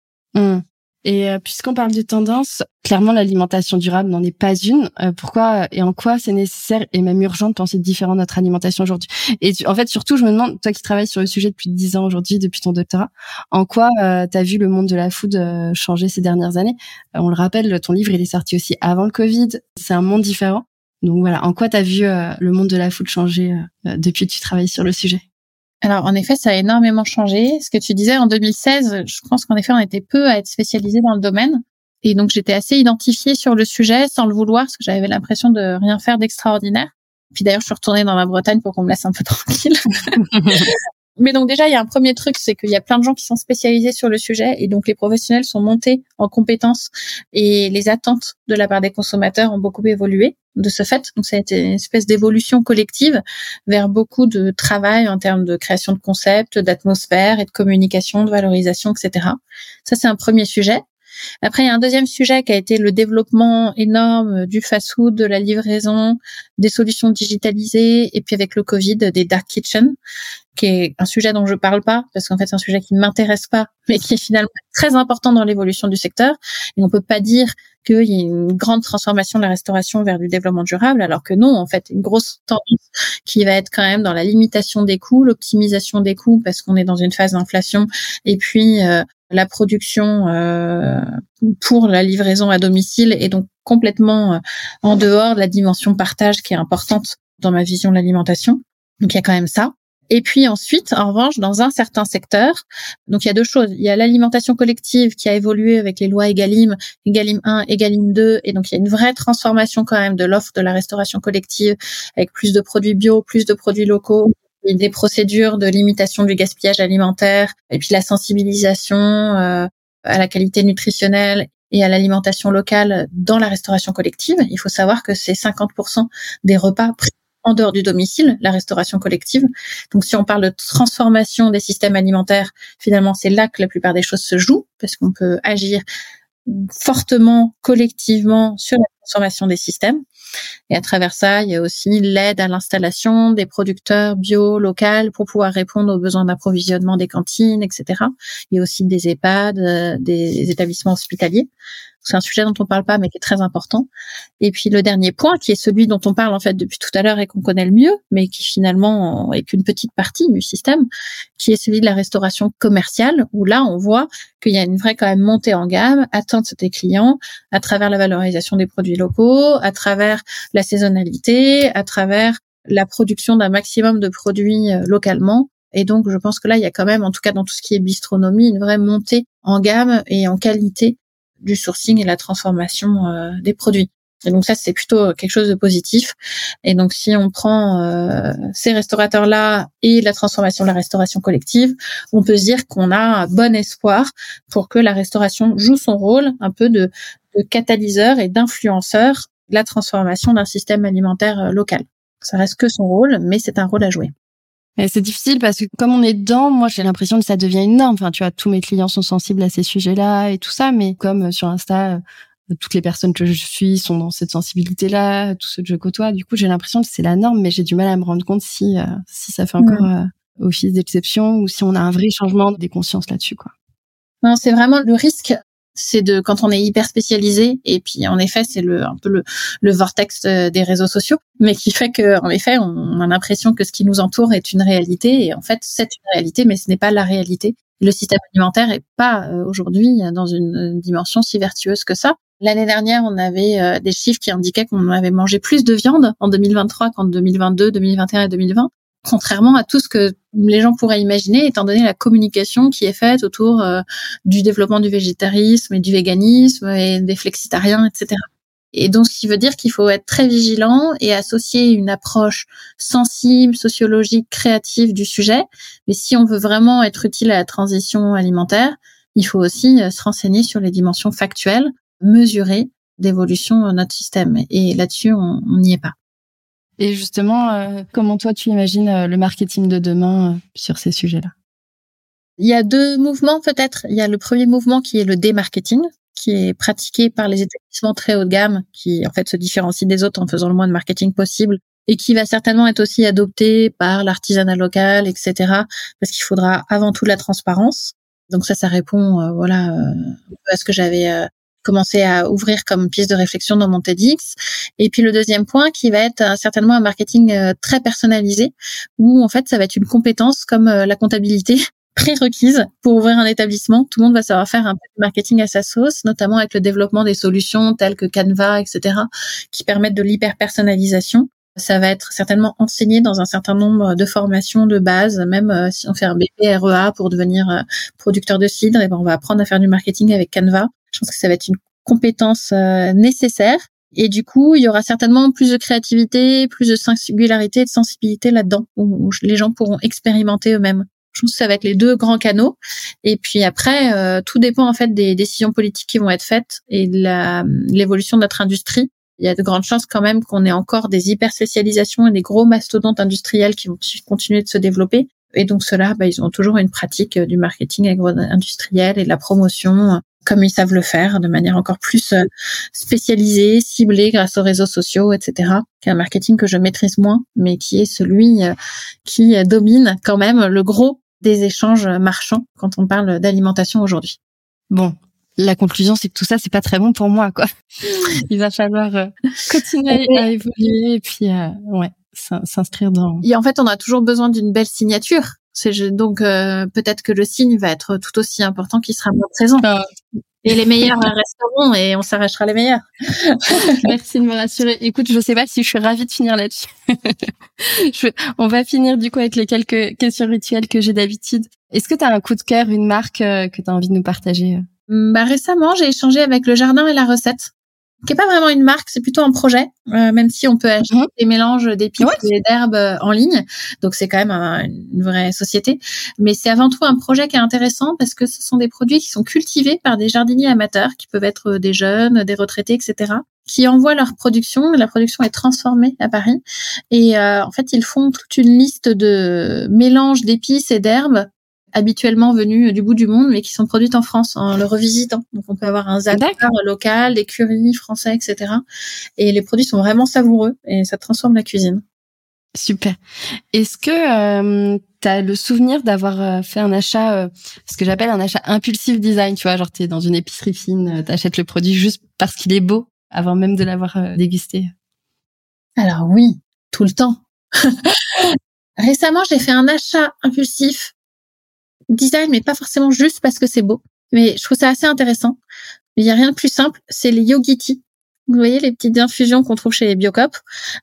Et puisqu'on parle de tendance, clairement l'alimentation durable n'en est pas une. Pourquoi et en quoi c'est nécessaire et même urgent de penser différemment notre alimentation aujourd'hui? Et en fait, surtout, je me demande, toi qui travailles sur le sujet depuis 10 ans aujourd'hui, depuis ton doctorat, en quoi t'as vu le monde de la food changer ces dernières années? On le rappelle, ton livre il est sorti aussi avant le Covid. C'est un monde différent. Donc voilà, en quoi t'as vu le monde de la food changer depuis que tu travailles sur le sujet? Alors, en effet, ça a énormément changé. Ce que tu disais en 2016, je pense qu'en effet, on était peu à être spécialisés dans le domaine. Et donc, j'étais assez identifiée sur le sujet sans le vouloir, parce que j'avais l'impression de rien faire d'extraordinaire. Puis d'ailleurs, je suis retournée dans ma Bretagne pour qu'on me laisse un peu tranquille. Mais donc déjà, il y a un premier truc, c'est qu'il y a plein de gens qui sont spécialisés sur le sujet et donc les professionnels sont montés en compétences et les attentes de la part des consommateurs ont beaucoup évolué de ce fait. Donc ça a été une espèce d'évolution collective vers beaucoup de travail en termes de création de concepts, d'atmosphère et de communication, de valorisation, etc. Ça, c'est un premier sujet. Après, il y a un deuxième sujet qui a été le développement énorme du fast-food, de la livraison, des solutions digitalisées, et puis avec le Covid, des dark kitchens, qui est un sujet dont je parle pas, parce qu'en fait, c'est un sujet qui ne m'intéresse pas, mais qui est finalement très important dans l'évolution du secteur. Et on peut pas dire qu'il y a une grande transformation de la restauration vers du développement durable, alors que non, en fait, une grosse tendance qui va être quand même dans la limitation des coûts, l'optimisation des coûts, parce qu'on est dans une phase d'inflation, et puis la production pour la livraison à domicile est donc complètement en dehors de la dimension partage qui est importante dans ma vision de l'alimentation. Donc il y a quand même ça. Et puis ensuite, en revanche, dans un certain secteur, donc il y a deux choses. Il y a l'alimentation collective qui a évolué avec les lois Egalim, Egalim 1, Egalim 2, et donc il y a une vraie transformation quand même de l'offre de la restauration collective avec plus de produits bio, plus de produits locaux, et des procédures de limitation du gaspillage alimentaire, et puis la sensibilisation à la qualité nutritionnelle et à l'alimentation locale dans la restauration collective. Il faut savoir que c'est 50% des repas pris en dehors du domicile, la restauration collective. Donc, si on parle de transformation des systèmes alimentaires, finalement, c'est là que la plupart des choses se jouent, parce qu'on peut agir fortement, collectivement, sur la transformation des systèmes. Et à travers ça, il y a aussi l'aide à l'installation des producteurs bio, locaux, pour pouvoir répondre aux besoins d'approvisionnement des cantines, etc. Il y a aussi des EHPAD, des établissements hospitaliers. C'est un sujet dont on parle pas, mais qui est très important. Et puis le dernier point, qui est celui dont on parle en fait depuis tout à l'heure et qu'on connaît le mieux, mais qui finalement est qu'une petite partie du système, qui est celui de la restauration commerciale, où là on voit qu'il y a une vraie quand même montée en gamme, atteinte des clients, à travers la valorisation des produits locaux, à travers la saisonnalité, à travers la production d'un maximum de produits localement. Et donc je pense que là il y a quand même, en tout cas dans tout ce qui est bistronomie, une vraie montée en gamme et en qualité du sourcing et la transformation des produits. Et donc ça, c'est plutôt quelque chose de positif. Et donc si on prend ces restaurateurs-là et la transformation de la restauration collective, on peut se dire qu'on a bon espoir pour que la restauration joue son rôle un peu de catalyseur et d'influenceur de la transformation d'un système alimentaire local. Ça reste que son rôle, mais c'est un rôle à jouer. Et c'est difficile parce que comme on est dedans, moi j'ai l'impression que ça devient une norme. Enfin, tu vois, tous mes clients sont sensibles à ces sujets-là et tout ça, mais comme sur Insta, toutes les personnes que je suis sont dans cette sensibilité-là, tous ceux que je côtoie, du coup j'ai l'impression que c'est la norme, mais j'ai du mal à me rendre compte si ça fait encore office d'exception ou si on a un vrai changement des consciences là-dessus, quoi. Non, c'est vraiment le risque. C'est de quand on est hyper spécialisé, et puis en effet c'est un peu le vortex des réseaux sociaux, mais qui fait que en effet on a l'impression que ce qui nous entoure est une réalité, et en fait c'est une réalité, mais ce n'est pas la réalité. Le système alimentaire est pas aujourd'hui dans une dimension si vertueuse que ça. L'année dernière, on avait des chiffres qui indiquaient qu'on avait mangé plus de viande en 2023 qu'en 2022, 2021 et 2020. Contrairement à tout ce que les gens pourraient imaginer, étant donné la communication qui est faite autour du développement du végétarisme et du véganisme et des flexitariens, etc. Et donc, ce qui veut dire qu'il faut être très vigilant et associer une approche sensible, sociologique, créative du sujet. Mais si on veut vraiment être utile à la transition alimentaire, il faut aussi se renseigner sur les dimensions factuelles, mesurées d'évolution de notre système. Et là-dessus, on n'y est pas. Et justement, comment toi tu imagines le marketing de demain sur ces sujets-là? Il y a deux mouvements peut-être. Il y a le premier mouvement qui est le démarketing, qui est pratiqué par les établissements très haut de gamme, qui en fait se différencient des autres en faisant le moins de marketing possible, et qui va certainement être aussi adopté par l'artisanat local, etc. Parce qu'il faudra avant tout de la transparence. Donc ça répond un peu à ce que j'avais commencé à ouvrir comme piste de réflexion dans mon TEDx. Et puis le deuxième point qui va être certainement un marketing très personnalisé, où en fait ça va être une compétence comme la comptabilité prérequise pour ouvrir un établissement. Tout le monde va savoir faire un peu de marketing à sa sauce, notamment avec le développement des solutions telles que Canva, etc., qui permettent de l'hyper-personnalisation. Ça va être certainement enseigné dans un certain nombre de formations de base, même si on fait un BPREA pour devenir producteur de cidre, et ben on va apprendre à faire du marketing avec Canva. Je pense que ça va être une compétence nécessaire. Et du coup, il y aura certainement plus de créativité, plus de singularité et de sensibilité là-dedans, où les gens pourront expérimenter eux-mêmes. Je pense que ça va être les deux grands canaux. Et puis après, tout dépend en fait des décisions politiques qui vont être faites et de l'évolution de notre industrie. Il y a de grandes chances quand même qu'on ait encore des hyper-spécialisations et des gros mastodontes industriels qui vont continuer de se développer. Et donc ceux-là, ils ont toujours une pratique du marketing agro-industriel et de la promotion comme ils savent le faire, de manière encore plus spécialisée, ciblée grâce aux réseaux sociaux, etc. C'est un marketing que je maîtrise moins, mais qui est celui qui domine quand même le gros des échanges marchands quand on parle d'alimentation aujourd'hui. Bon, la conclusion, c'est que tout ça, c'est pas très bon pour moi, quoi. Il va falloir continuer à évoluer et puis, s'inscrire dans... Et en fait, on a toujours besoin d'une belle signature. Donc peut-être que le signe va être tout aussi important qu'il sera moins présent. Et les meilleurs resteront et on s'arrachera les meilleurs. Merci de me rassurer. Écoute, je sais pas si je suis ravie de finir là-dessus. On va finir du coup avec les quelques questions rituelles que j'ai d'habitude. Est-ce que tu as un coup de cœur, une marque que tu as envie de nous partager? Récemment, j'ai échangé avec Le Jardin et la Recette, qui est pas vraiment une marque, c'est plutôt un projet, même si on peut acheter des mélanges d'épices et d'herbes en ligne. Donc c'est quand même une vraie société, mais c'est avant tout un projet qui est intéressant parce que ce sont des produits qui sont cultivés par des jardiniers amateurs, qui peuvent être des jeunes, des retraités, etc., qui envoient leur production. La production est transformée à Paris et en fait ils font toute une liste de mélanges d'épices et d'herbes habituellement venues du bout du monde, mais qui sont produites en France en le revisitant. Donc, on peut avoir un zappeur local, des currys français, etc. Et les produits sont vraiment savoureux et ça transforme la cuisine. Super. Est-ce que tu as le souvenir d'avoir fait un achat, ce que j'appelle un achat impulsif design, tu vois, genre t'es dans une épicerie fine, t'achètes le produit juste parce qu'il est beau, avant même de l'avoir dégusté? Alors oui, tout le temps. Récemment, j'ai fait un achat impulsif design, mais pas forcément juste parce que c'est beau. Mais je trouve ça assez intéressant. Il y a rien de plus simple, c'est les Yogiti. Vous voyez les petites infusions qu'on trouve chez les Biocop.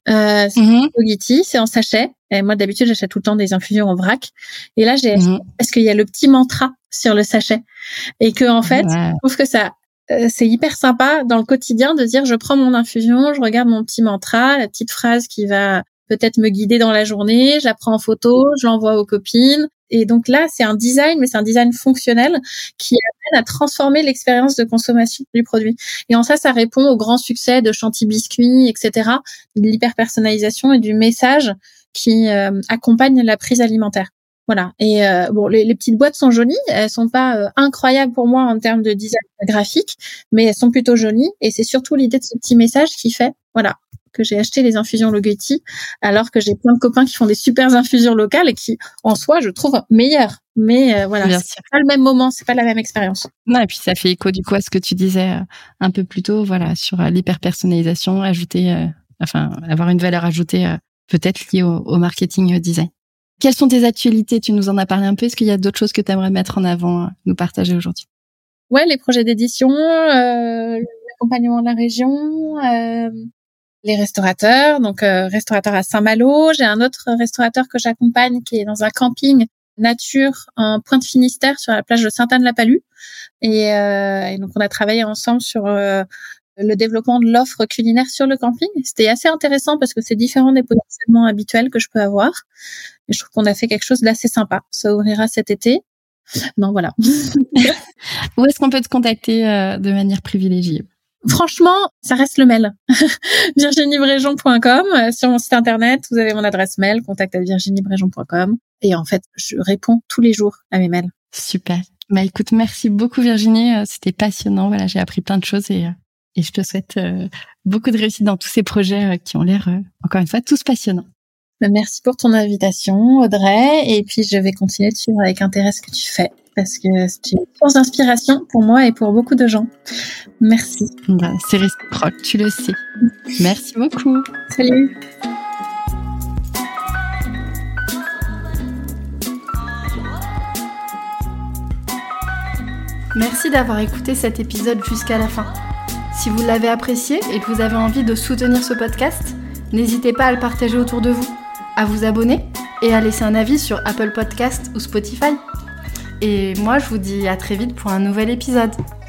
Yogiti, c'est en sachet. Et moi, d'habitude, j'achète tout le temps des infusions en vrac. Et là, j'ai acheté parce qu'il y a le petit mantra sur le sachet. Et que, en fait, je trouve que ça, c'est hyper sympa dans le quotidien de dire, je prends mon infusion, je regarde mon petit mantra, la petite phrase qui va peut-être me guider dans la journée, je la prends en photo, je l'envoie aux copines. Et donc là, c'est un design, mais c'est un design fonctionnel qui amène à transformer l'expérience de consommation du produit. Et en ça répond au grand succès de Chantilly Biscuit, etc., de l'hyper-personnalisation et du message qui accompagne la prise alimentaire. Voilà. Et bon, les petites boîtes sont jolies, elles sont pas incroyables pour moi en termes de design graphique, mais elles sont plutôt jolies. Et c'est surtout l'idée de ce petit message qui fait, voilà, que j'ai acheté les infusions Yogiti, alors que j'ai plein de copains qui font des super infusions locales et qui, en soi, je trouve meilleures. Mais voilà, c'est pas le même moment, c'est pas la même expérience. Non, et puis ça fait écho du coup à ce que tu disais un peu plus tôt, voilà, sur l'hyper-personnalisation, avoir une valeur ajoutée peut-être liée au marketing design. Quelles sont tes actualités? Tu nous en as parlé un peu. Est-ce qu'il y a d'autres choses que tu aimerais mettre en avant, nous partager aujourd'hui? Ouais, les projets d'édition, l'accompagnement de la région, les restaurateurs, donc restaurateur à Saint-Malo. J'ai un autre restaurateur que j'accompagne qui est dans un camping nature en Pointe-Finistère sur la plage de Sainte-Anne-la-Palue. Et donc, on a travaillé ensemble sur le développement de l'offre culinaire sur le camping. C'était assez intéressant parce que c'est différent des positionnements habituels que je peux avoir. Et je trouve qu'on a fait quelque chose d'assez sympa. Ça ouvrira cet été. Non, voilà. Où est-ce qu'on peut te contacter de manière privilégiée? Franchement, ça reste le mail. virginiebréjon.com. Sur mon site internet, vous avez mon adresse mail, contact@virginiebréjon.com. Et en fait, je réponds tous les jours à mes mails. Super. Bah écoute, merci beaucoup Virginie. C'était passionnant. Voilà, j'ai appris plein de choses et je te souhaite beaucoup de réussite dans tous ces projets qui ont l'air, encore une fois, tous passionnants. Merci pour ton invitation, Audrey. Et puis, je vais continuer de suivre avec intérêt ce que tu fais parce que c'est une source d'inspiration pour moi et pour beaucoup de gens. Merci. Bah, c'est réciproque, tu le sais. Merci beaucoup. Salut. Merci d'avoir écouté cet épisode jusqu'à la fin. Si vous l'avez apprécié et que vous avez envie de soutenir ce podcast, n'hésitez pas à le partager autour de vous, à vous abonner et à laisser un avis sur Apple Podcast ou Spotify. Et moi, je vous dis à très vite pour un nouvel épisode.